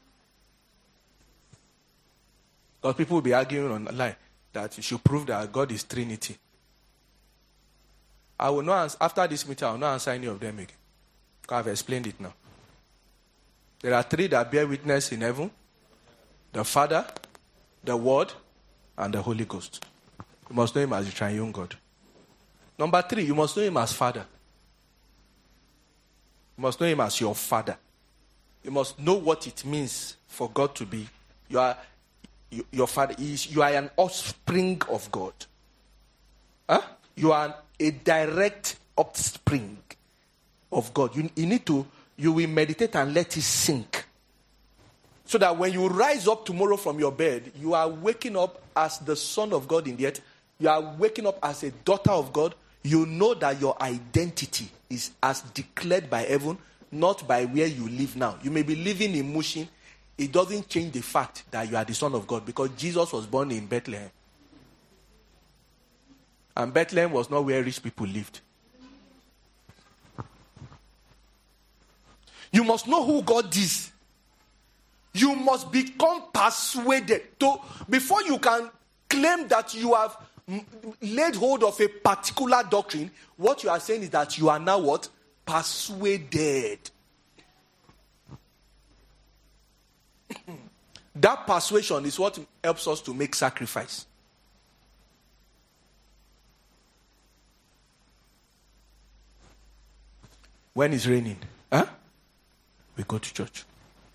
Because people will be arguing online that you should prove that God is Trinity. I will not after this meeting, I will not answer any of them again. Because I've explained it now. There are three that bear witness in heaven. The Father, the Word, and the Holy Ghost. You must know him as the triune God. Number three, you must know him as Father. You must know him as your Father. You must know what it means for God to be your Father. You are an offspring of God. Huh? You are a direct offspring of God. You will meditate and let it sink. So that when you rise up tomorrow from your bed, you are waking up as the Son of God in the earth. You are waking up as a daughter of God. You know that your identity is as declared by heaven, not by where you live now. You may be living in Mushin. It doesn't change the fact that you are the Son of God, because Jesus was born in Bethlehem. And Bethlehem was not where rich people lived. You must know who God is. You must become persuaded. Before you can claim that you have laid hold of a particular doctrine, what you are saying is that you are now what? Persuaded. That persuasion is what helps us to make sacrifice. When it's raining, we go to church.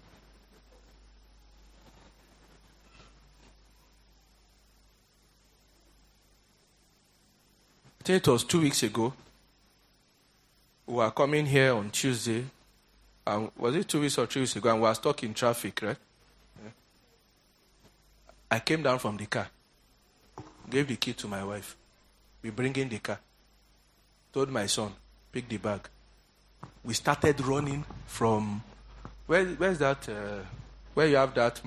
I think it was 2 weeks ago. We were coming here on Tuesday. Was it 2 weeks or 3 weeks ago? And we were stuck in traffic, right? Yeah. I came down from the car. Gave the key to my wife. We bring in the car. Told my son, pick the bag. We started running from... Where's that? Where you have that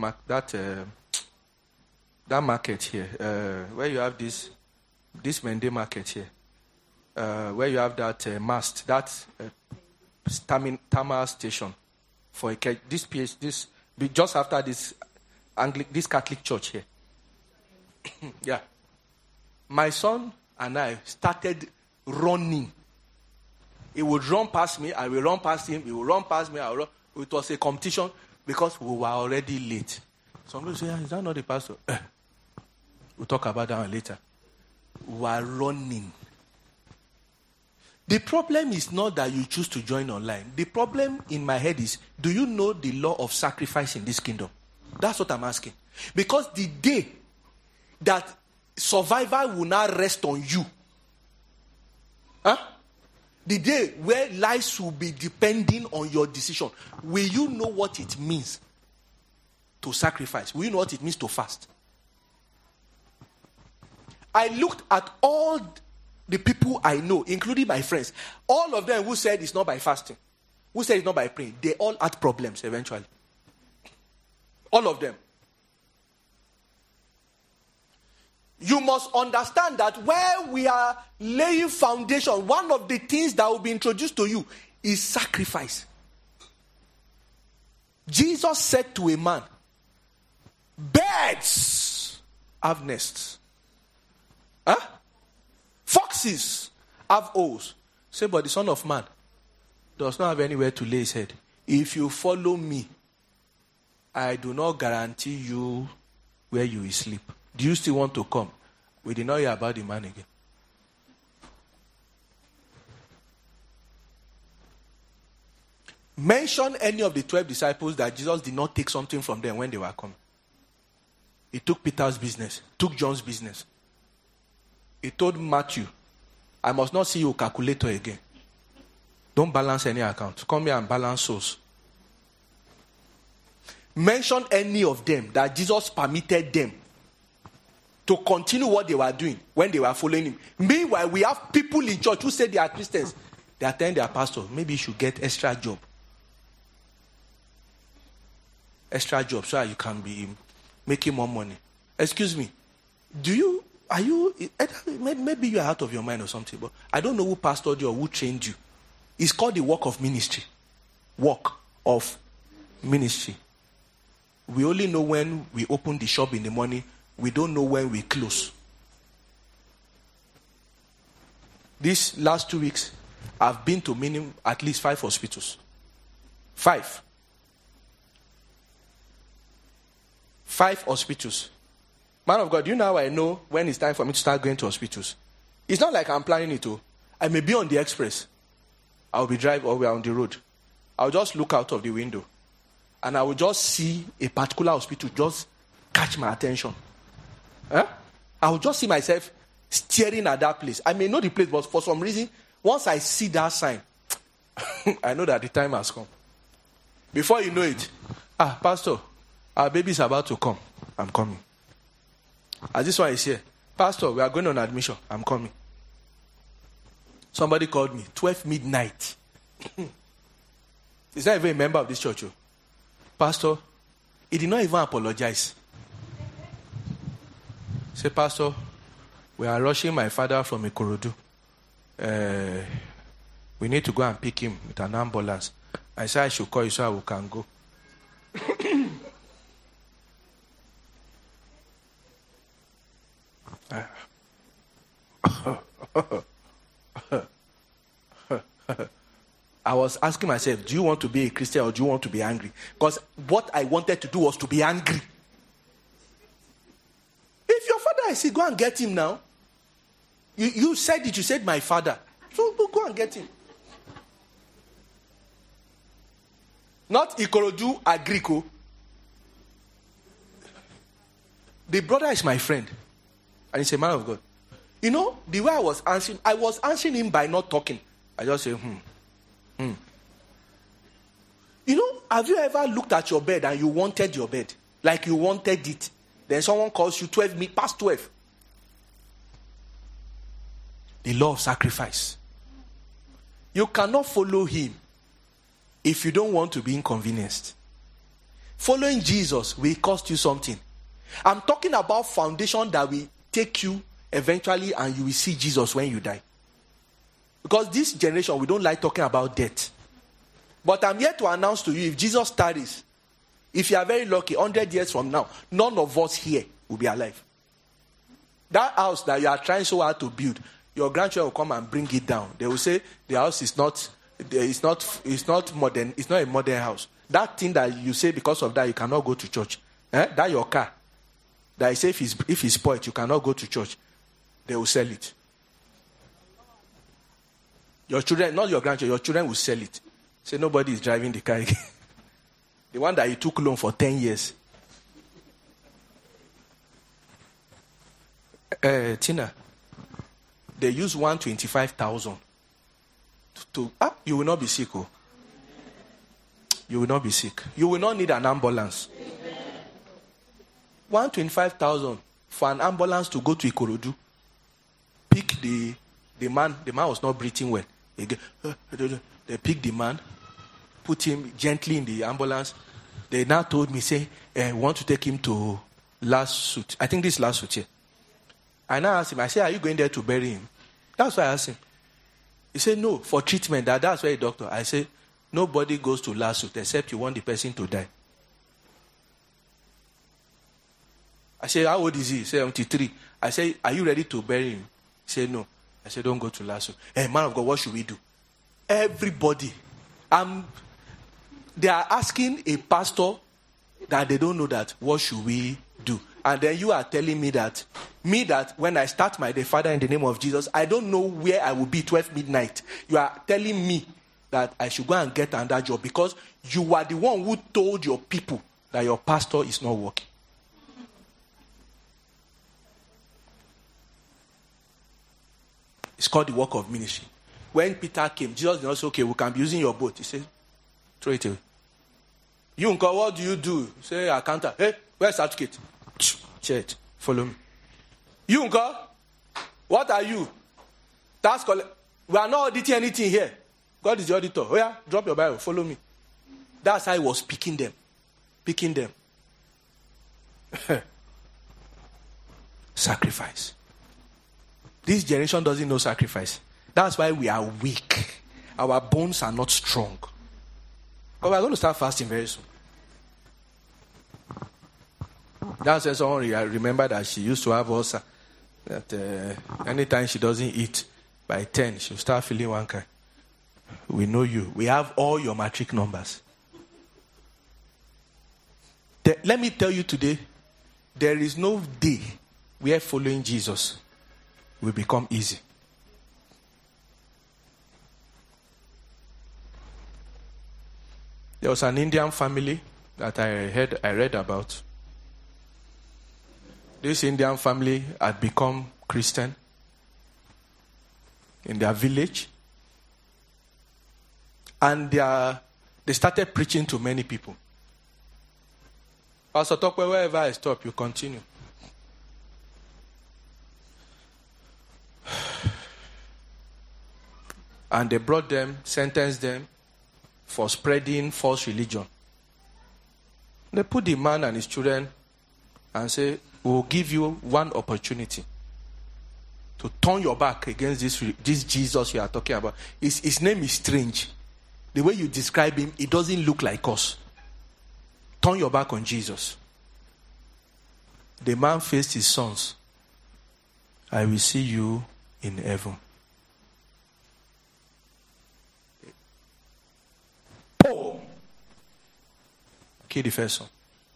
market here. Where you have this Mende market here. Where you have that mast, that Tama station for this place, just after this Catholic church here. Yeah. My son and I started running. He would run past me, I will run past him, he will run past me, I will run. It was a competition because we were already late. Somebody say, is that not the pastor? We'll talk about that later. We are running. The problem is not that you choose to join online. The problem in my head is, do you know the law of sacrifice in this kingdom? That's what I'm asking. Because the day that survival will not rest on you, the day where lives will be depending on your decision, will you know what it means to sacrifice? Will you know what it means to fast? I looked at all the people I know, including my friends, all of them who said it's not by fasting, who said it's not by praying, they all had problems eventually. All of them. You must understand that where we are laying foundation, one of the things that will be introduced to you is sacrifice. Jesus said to a man, birds have nests. Huh? Foxes have holes. Say, but the Son of Man does not have anywhere to lay his head. If you follow me, I do not guarantee you where you will sleep. Do you still want to come? We did not hear about the man again. Mention any of the 12 disciples that Jesus did not take something from them when they were coming. He took Peter's business, took John's business. He told Matthew, I must not see your calculator again. Don't balance any account. Come here and balance souls. Mention any of them that Jesus permitted them to continue what they were doing when they were following him. Meanwhile, we have people in church who say they are Christians. They are telling their pastor, maybe you should get extra job. Extra job so that you can be making more money. Excuse me. Maybe you are out of your mind or something, but I don't know who pastored you or who trained you. It's called the work of ministry. Work of ministry. We only know when we open the shop in the morning. We don't know when we close. These last 2 weeks, I've been to minimum at least 5 hospitals. 5 hospitals. Man of God, do you know how I know when it's time for me to start going to hospitals? It's not like I'm planning it. I may be on the express. I'll be driving or we're on the road. I'll just look out of the window. And I will just see a particular hospital just catch my attention. I will just see myself staring at that place. I may know the place, but for some reason, once I see that sign, I know that the time has come. Before you know it, Pastor, our baby is about to come. I'm coming. As this one is here, Pastor, we are going on admission. I'm coming. Somebody called me, 12 midnight. He's not even a member of this church. Pastor, he did not even apologize. Say, Pastor, we are rushing my father from Ikorodu. We need to go and pick him with an ambulance. I said I should call you so we can go. I was asking myself, do you want to be a Christian or do you want to be angry? Because what I wanted to do was to be angry. If your father is sick, go and get him now. You said it, you said my father. So go and get him. Not Ikorodu Agriko. The brother is my friend. And he's a man of God. You know, the way I was answering him by not talking. I just say, You know, have you ever looked at your bed and you wanted your bed? Like you wanted it. Then someone calls you past 12. The law of sacrifice. You cannot follow him if you don't want to be inconvenienced. Following Jesus will cost you something. I'm talking about foundation that will take you eventually and you will see Jesus when you die. Because this generation, we don't like talking about death. But I'm here to announce to you, if Jesus tarries, if you are very lucky, 100 years from now, none of us here will be alive. That house that you are trying so hard to build, your grandchildren will come and bring it down. They will say the house is not modern. It's not a modern house. That thing that you say because of that you cannot go to church. That your car. That you say if it's spoiled, you cannot go to church. They will sell it. Your children, not your grandchildren, your children will sell it. Say nobody is driving the car again. The one that you took loan for 10 years. Tina, they use 125,000 you will not be sick. You will not be sick. You will not need an ambulance. 125,000 for an ambulance to go to Ikorodu, pick the the man was not breathing well. They picked the man, put him gently in the ambulance. They now told me, say, want to take him to last suit. I think this is last suit here. I now asked him, I said, are you going there to bury him? That's why I asked him. He said, no, for treatment. That's why a doctor. I said, nobody goes to last suit except you want the person to die. I said, how old is he? He said, 73. I said, are you ready to bury him? He said, no. I said, don't go to last suit. Hey, man of God, what should we do? Everybody. They are asking a pastor that they don't know that, what should we do? And then you are telling me that when I start my day, Father, in the name of Jesus, I don't know where I will be 12 midnight. You are telling me that I should go and get another job because you are the one who told your people that your pastor is not working. It's called the work of ministry. When Peter came, Jesus did not say, okay, we can be using your boat. He said, throw it away. You, uncle, what do you do? Say, accountant. Hey, where's the certificate? Church, follow me. You, uncle, what are you? Tax collector. We are not auditing anything here. God is the auditor. Oh yeah, drop your Bible, follow me. That's how he was picking them. Sacrifice. This generation doesn't know sacrifice. That's why we are weak. Our bones are not strong. But we're going to start fasting very soon. That's when someone remember that she used to have ulcer. That anytime she doesn't eat, by 10, she'll start feeling one kind. We know you. We have all your matric numbers. Let me tell you today, there is no day where following Jesus will become easy. There was an Indian family that I read about. This Indian family had become Christian in their village. And they started preaching to many people. Pastor Tokwe, wherever I stop, you continue. And they brought them, sentenced them for spreading false religion. They put the man and his children and say, we'll give you one opportunity to turn your back against this Jesus you are talking about. His name is strange. The way you describe him, it doesn't look like us. Turn your back on Jesus. The man faced his sons. I will see you in heaven. Oh! Kill the first son.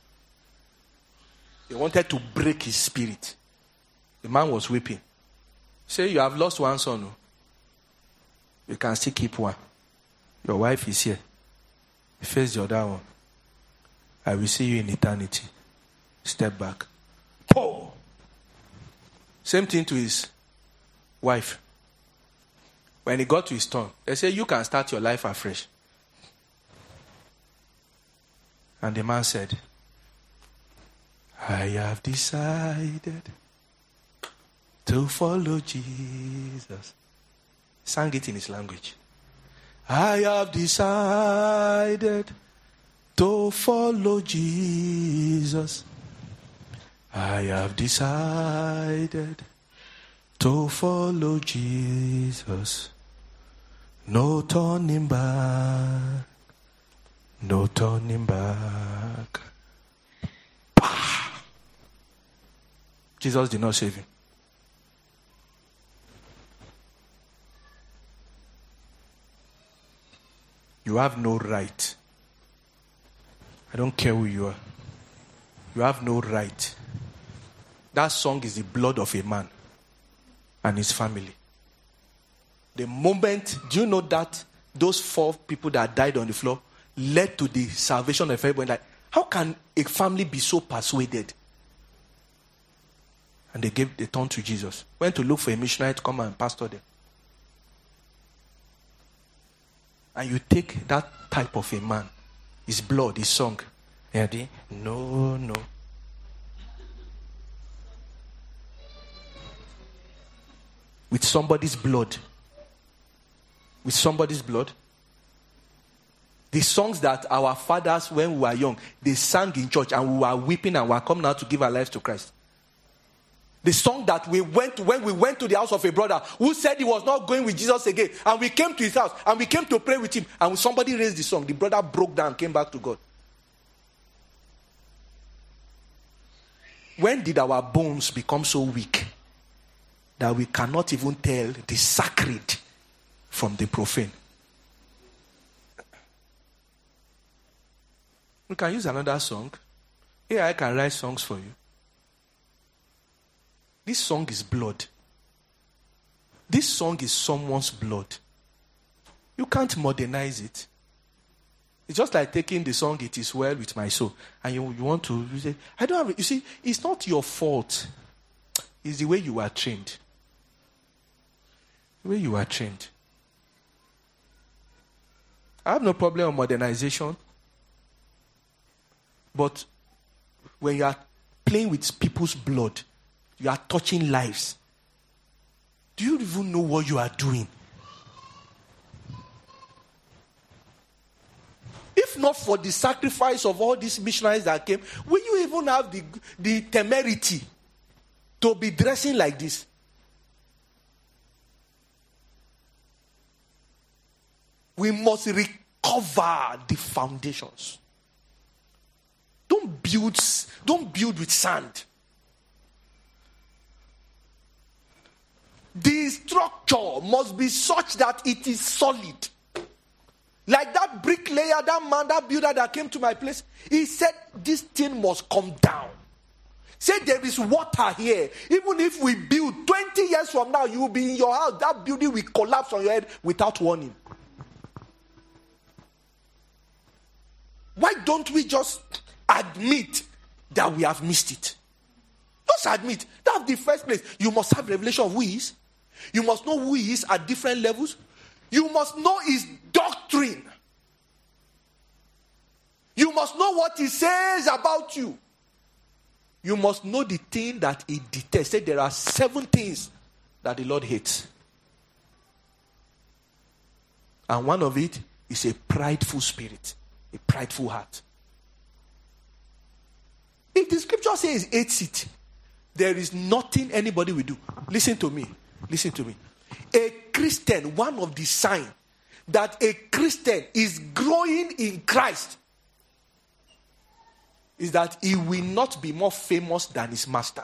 They wanted to break his spirit. The man was weeping. Say, you have lost one son. You can still keep one. Your wife is here. Face the other one. I will see you in eternity. Step back. Oh! Same thing to his wife. When he got to his turn, they say, you can start your life afresh. And the man said, I have decided to follow Jesus. Sang it in his language. I have decided to follow Jesus. I have decided to follow Jesus. No turning back. No turning back. Jesus did not save him. You have no right. I don't care who you are. You have no right. That song is the blood of a man and his family. The moment, do you know that those 4 people that died on the floor led to the salvation of everybody? Like, how can a family be so persuaded? And they turned to Jesus. Went to look for a missionary to come and pastor them. And you take that type of a man, his blood, his song. No. with somebody's blood. With somebody's blood. The songs that our fathers, when we were young, they sang in church and we were weeping and we were coming out to give our lives to Christ. The song that we went to when we went to the house of a brother who said he was not going with Jesus again. And we came to his house and we came to pray with him. And when somebody raised the song, the brother broke down and came back to God. When did our bones become so weak that we cannot even tell the sacred from the profane? We can use another song. Here I can write songs for you. This song is blood. This song is someone's blood. You can't modernize it. It's just like taking the song "It Is Well With My Soul" and you want to you say, I don't have. You see, it's not your fault. It's the way you are trained. The way you are trained. I have no problem with modernization. But when you are playing with people's blood, you are touching lives. Do you even know what you are doing? If not for the sacrifice of all these missionaries that came, will you even have the temerity to be dressing like this? We must recover the foundations. Don't build with sand. The structure must be such that it is solid. Like that bricklayer, that man, that builder that came to my place, he said this thing must come down. Said there is water here. Even if we build 20 years from now, you will be in your house. That building will collapse on your head without warning. Why don't we just admit that we have missed it? Just admit. That's the first place. You must have revelation of who he is. You must know who he is at different levels. You must know his doctrine. You must know what he says about you. You must know the thing that he detests. Say there are 7 things that the Lord hates. And one of it is a prideful spirit, a prideful heart. If the scripture says he hates it, there is nothing anybody will do. Listen to me. Listen to me. A Christian, one of the signs that a Christian is growing in Christ is that he will not be more famous than his master.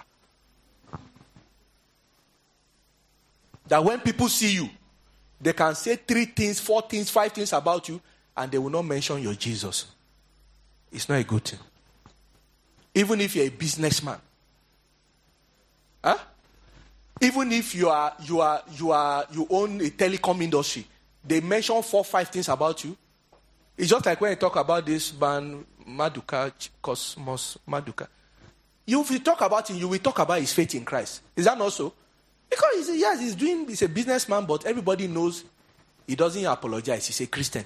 That when people see you, they can say 3 things, 4 things, 5 things about you, and they will not mention your Jesus. It's not a good thing. Even if you're a businessman. Huh? Even if you own a telecom industry, they mention 4, 5 things about you. It's just like when you talk about this band, Maduka, Cosmos, Maduka. If you talk about him, you will talk about his faith in Christ. Is that not so? Because he's a businessman, but everybody knows he doesn't apologize. He's a Christian.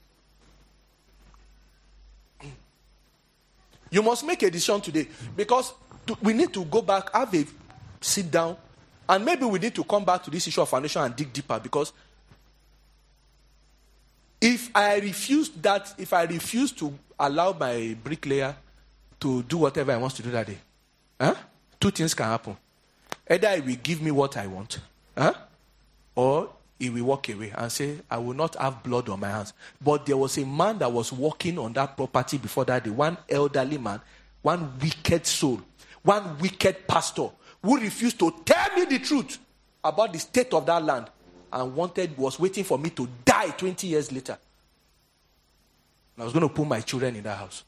You must make a decision today, because we need to go back, have a sit down, and maybe we need to come back to this issue of foundation and dig deeper, because if I refuse to allow my bricklayer to do whatever I want to do that day, 2 things can happen. Either he will give me what I want, or he will walk away and say, I will not have blood on my hands. But there was a man that was walking on that property before that day, one elderly man, one wicked soul, one wicked pastor, who refused to tell me the truth about the state of that land and was waiting for me to die 20 years later. And I was going to put my children in that house.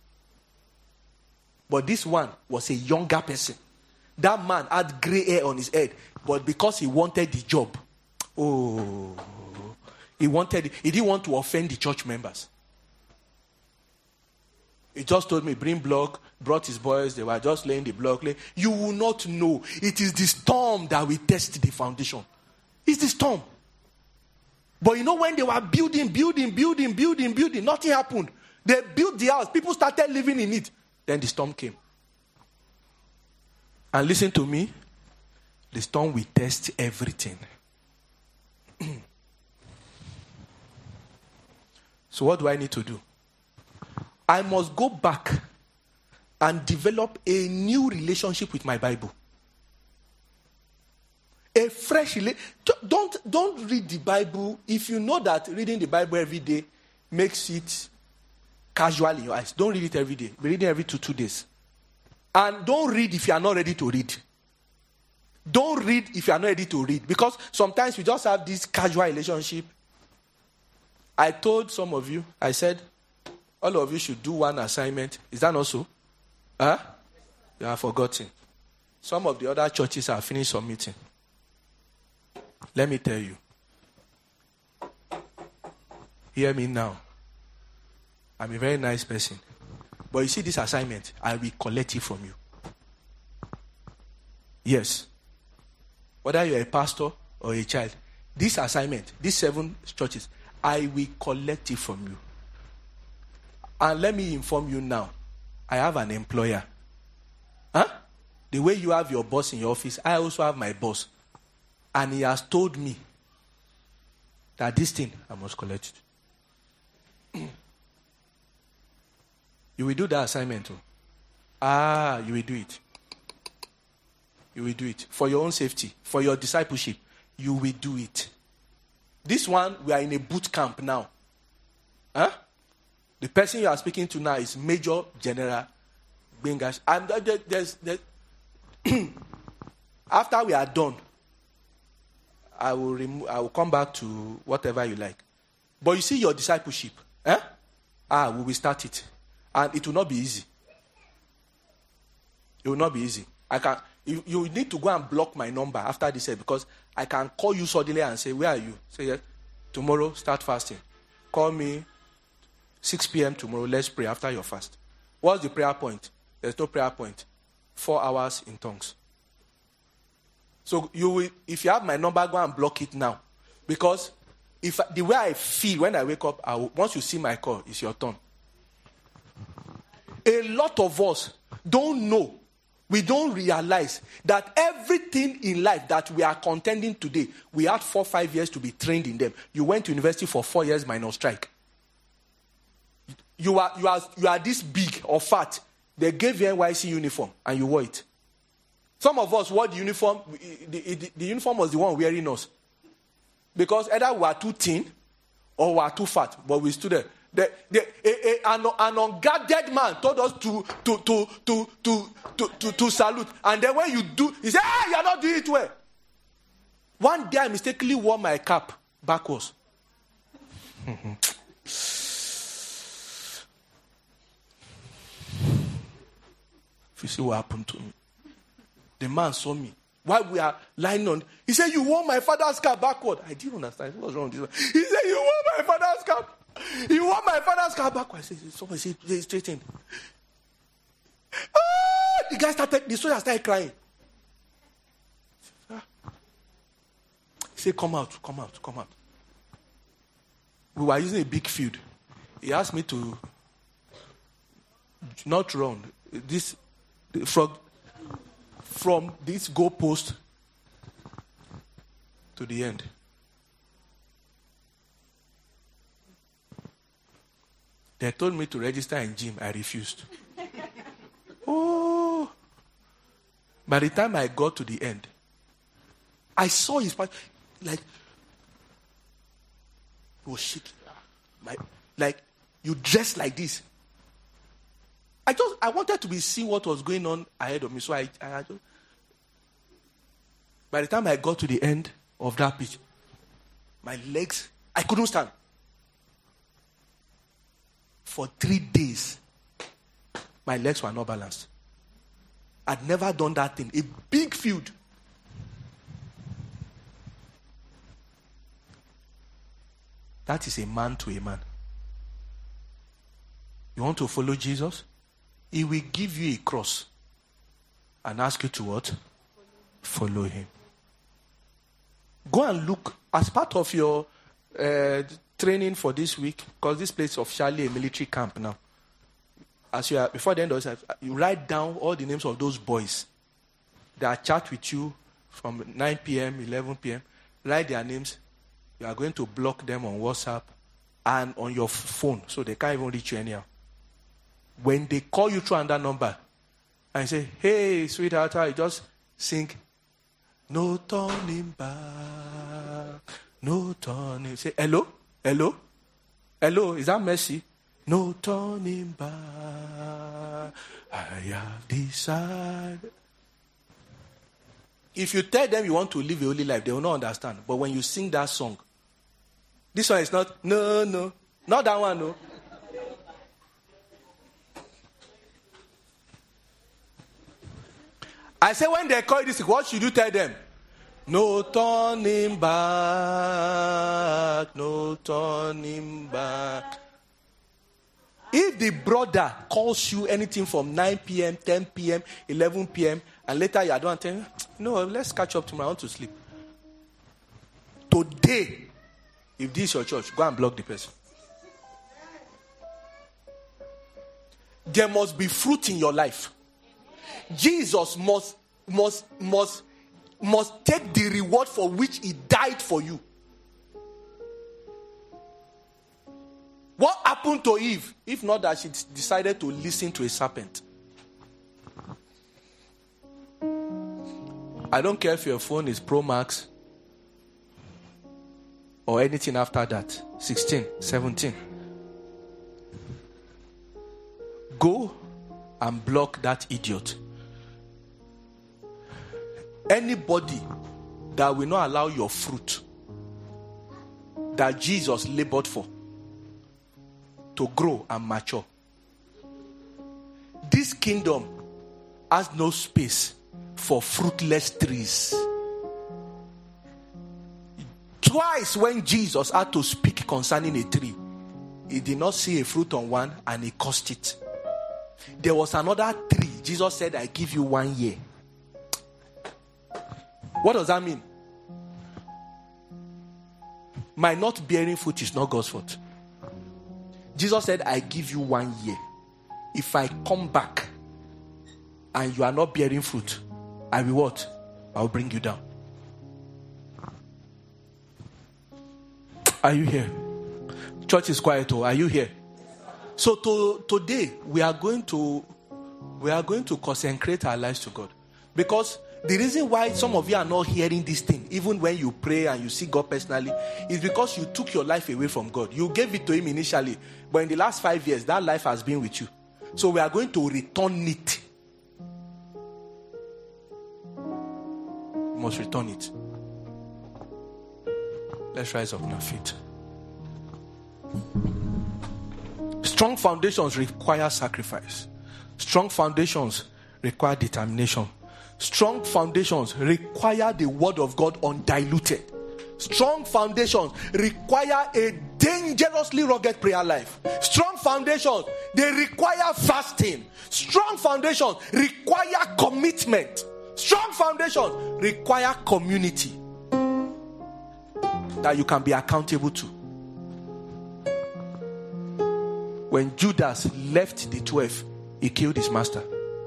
But this one was a younger person. That man had gray hair on his head, but because he wanted the job, he didn't want to offend the church members. He just told me, bring block, brought his boys, they were just laying the block. You will not know. It is the storm that will test the foundation. It's the storm. But you know, when they were building, nothing happened. They built the house. People started living in it. Then the storm came. And listen to me. The storm will test everything. So what do I need to do? I must go back and develop a new relationship with my Bible. A fresh don't read the Bible if you know that reading the Bible every day makes it casual in your eyes. Don't read it every day. Be reading every 2 days. And don't read if you are not ready to read. Don't read if you are not ready to read. Because sometimes we just have this casual relationship. I told some of you, I said, all of you should do one assignment. Is that not so? Huh? You have forgotten. Some of the other churches have finished submitting. Let me tell you. Hear me now. I'm a very nice person. But you see this assignment, I will collect it from you. Yes. Whether you're a pastor or a child, this assignment, these 7 churches, I will collect it from you. And let me inform you now. I have an employer. Huh? The way you have your boss in your office, I also have my boss. And he has told me that this thing, I must collect it. You will do that assignment too. You will do it. You will do it. For your own safety. For your discipleship. You will do it. This one, we are in a boot camp now. Huh? The person you are speaking to now is Major General Gbenga. And after we are done, I will come back to whatever you like. But you see your discipleship. We will start it. And it will not be easy. It will not be easy. You need to go and block my number after this because I can call you suddenly and say, where are you? Say, yes, tomorrow start fasting. Call me 6 p.m. tomorrow. Let's pray after your fast. What's the prayer point? There's no prayer point. 4 hours in tongues. So if you have my number, go and block it now. Because the way I feel when I wake up, once you see my call, it's your turn. A lot of us don't know. We don't realize that everything in life that we are contending today, we had 4-5 years to be trained in them. You went to university for 4 years minus strike. You are this big or fat. They gave you NYC uniform and you wore it. Some of us wore the uniform. The uniform was the one wearing us. Because either we are too thin or we are too fat. But we stood there. An unguarded man told us to salute. And then when you do, he said, you are not doing it well. One day I mistakenly wore my cap backwards. If you see what happened to me. The man saw me. While we are lying on, he said, you wore my father's cap backward. I didn't understand. What was wrong with this one? He said, you wore my father's cap. You wore my father's cap backward. I said, somebody said, straighten. The soldier started crying. He said, come out. We were using a big field. He asked me to not run. From this goalpost to the end. They told me to register in gym. I refused. By the time I got to the end, I saw his part like he was shaking. Like you dress like this. I wanted to see what was going on ahead of me. So I just, by the time I got to the end of that pitch, my legs, I couldn't stand. For 3 days, my legs were not balanced. I'd never done that thing. A big field. That is a man to a man. You want to follow Jesus? He will give you a cross and ask you to what? Follow him. Go and look as part of your training for this week, because this place is officially a military camp now. As you are before the end of this, you write down all the names of those boys that chat with you from 9 p.m., 11 p.m., write their names. You are going to block them on WhatsApp and on your phone so they can't even reach you anyhow. When they call you through another number and say, hey, sweetheart, I just sing, no turning back, no turning. Say, hello, hello, hello, is that Mercy? No turning back, I have decided. If you tell them you want to live a holy life, they will not understand. But when you sing that song, this one is not, no, not that one, no. I say when they call this, what should you tell them? No turning back, no turning back. If the brother calls you anything from 9 p.m., 10 p.m., 11 p.m., and later you are done telling, no, let's catch up tomorrow, I want to sleep. Today, if this is your church, go and block the person. There must be fruit in your life. Jesus must take the reward for which he died for you. What happened to Eve? If not that she decided to listen to a serpent. I don't care if your phone is Pro Max or anything after that. 16, 17. Go and block that idiot. Anybody that will not allow your fruit that Jesus labored for to grow and mature. This kingdom has no space for fruitless trees. Twice when Jesus had to speak concerning a tree, he did not see a fruit on one and he cursed it. There was another tree. Jesus said, I give you 1 year. What does that mean? My not bearing fruit is not God's fault. Jesus said, I give you 1 year. If I come back and you are not bearing fruit, I will what? I will bring you down. Are you here? Church is quiet. Are you here? So today we are going to consecrate our lives to God. Because the reason why some of you are not hearing this thing, even when you pray and you see God personally, is because you took your life away from God. You gave it to him initially, but in the last 5 years, that life has been with you. So we are going to return it. We must return it. Let's rise up on our feet. Strong foundations require sacrifice. Strong foundations require determination. Strong foundations require the word of God undiluted. Strong foundations require a dangerously rugged prayer life. Strong foundations, they require fasting. Strong foundations require commitment. Strong foundations require community that you can be accountable to. When Judas left the 12, he killed his master.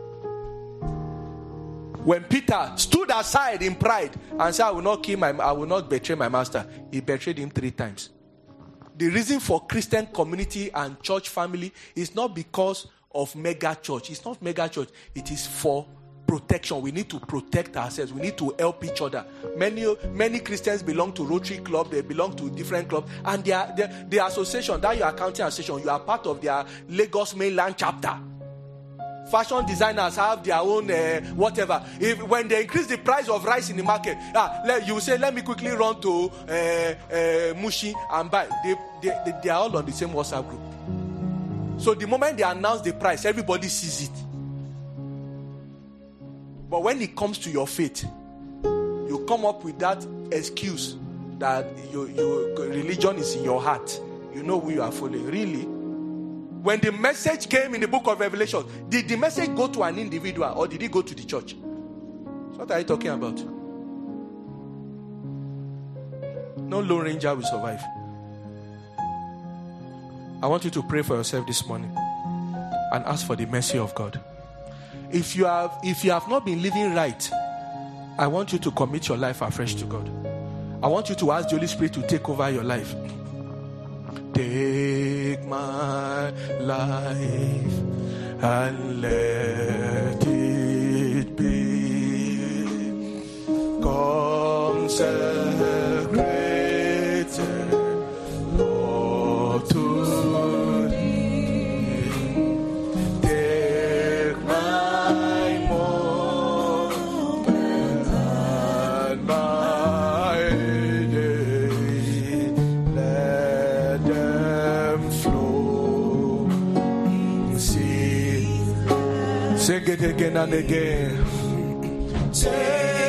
When Peter stood aside in pride and said, I will not betray my master, he betrayed him 3 times. The reason for Christian community and church family is not because of mega church. It's not mega church. It is for protection. We need to protect ourselves. We need to help each other. Many Christians belong to Rotary Club. They belong to different clubs. And the association, that your accounting association, you are part of their Lagos mainland chapter. Fashion designers have their own whatever. When they increase the price of rice in the market, you say, let me quickly run to Mushi and buy. They are all on the same WhatsApp group. So the moment they announce the price, everybody sees it. But when it comes to your faith, you come up with that excuse that your religion is in your heart. You know who you are following. Really? When the message came in the book of Revelation, did the message go to an individual or did it go to the church? What are you talking about? No Lone Ranger will survive. I want you to pray for yourself this morning and ask for the mercy of God. If you have not been living right, I want you to commit your life afresh to God. I want you to ask the Holy Spirit to take over your life. Take my life and let it be consecrated, Lord, to Thee. Take my moment and my day, let them flow. Sing it again and again. Take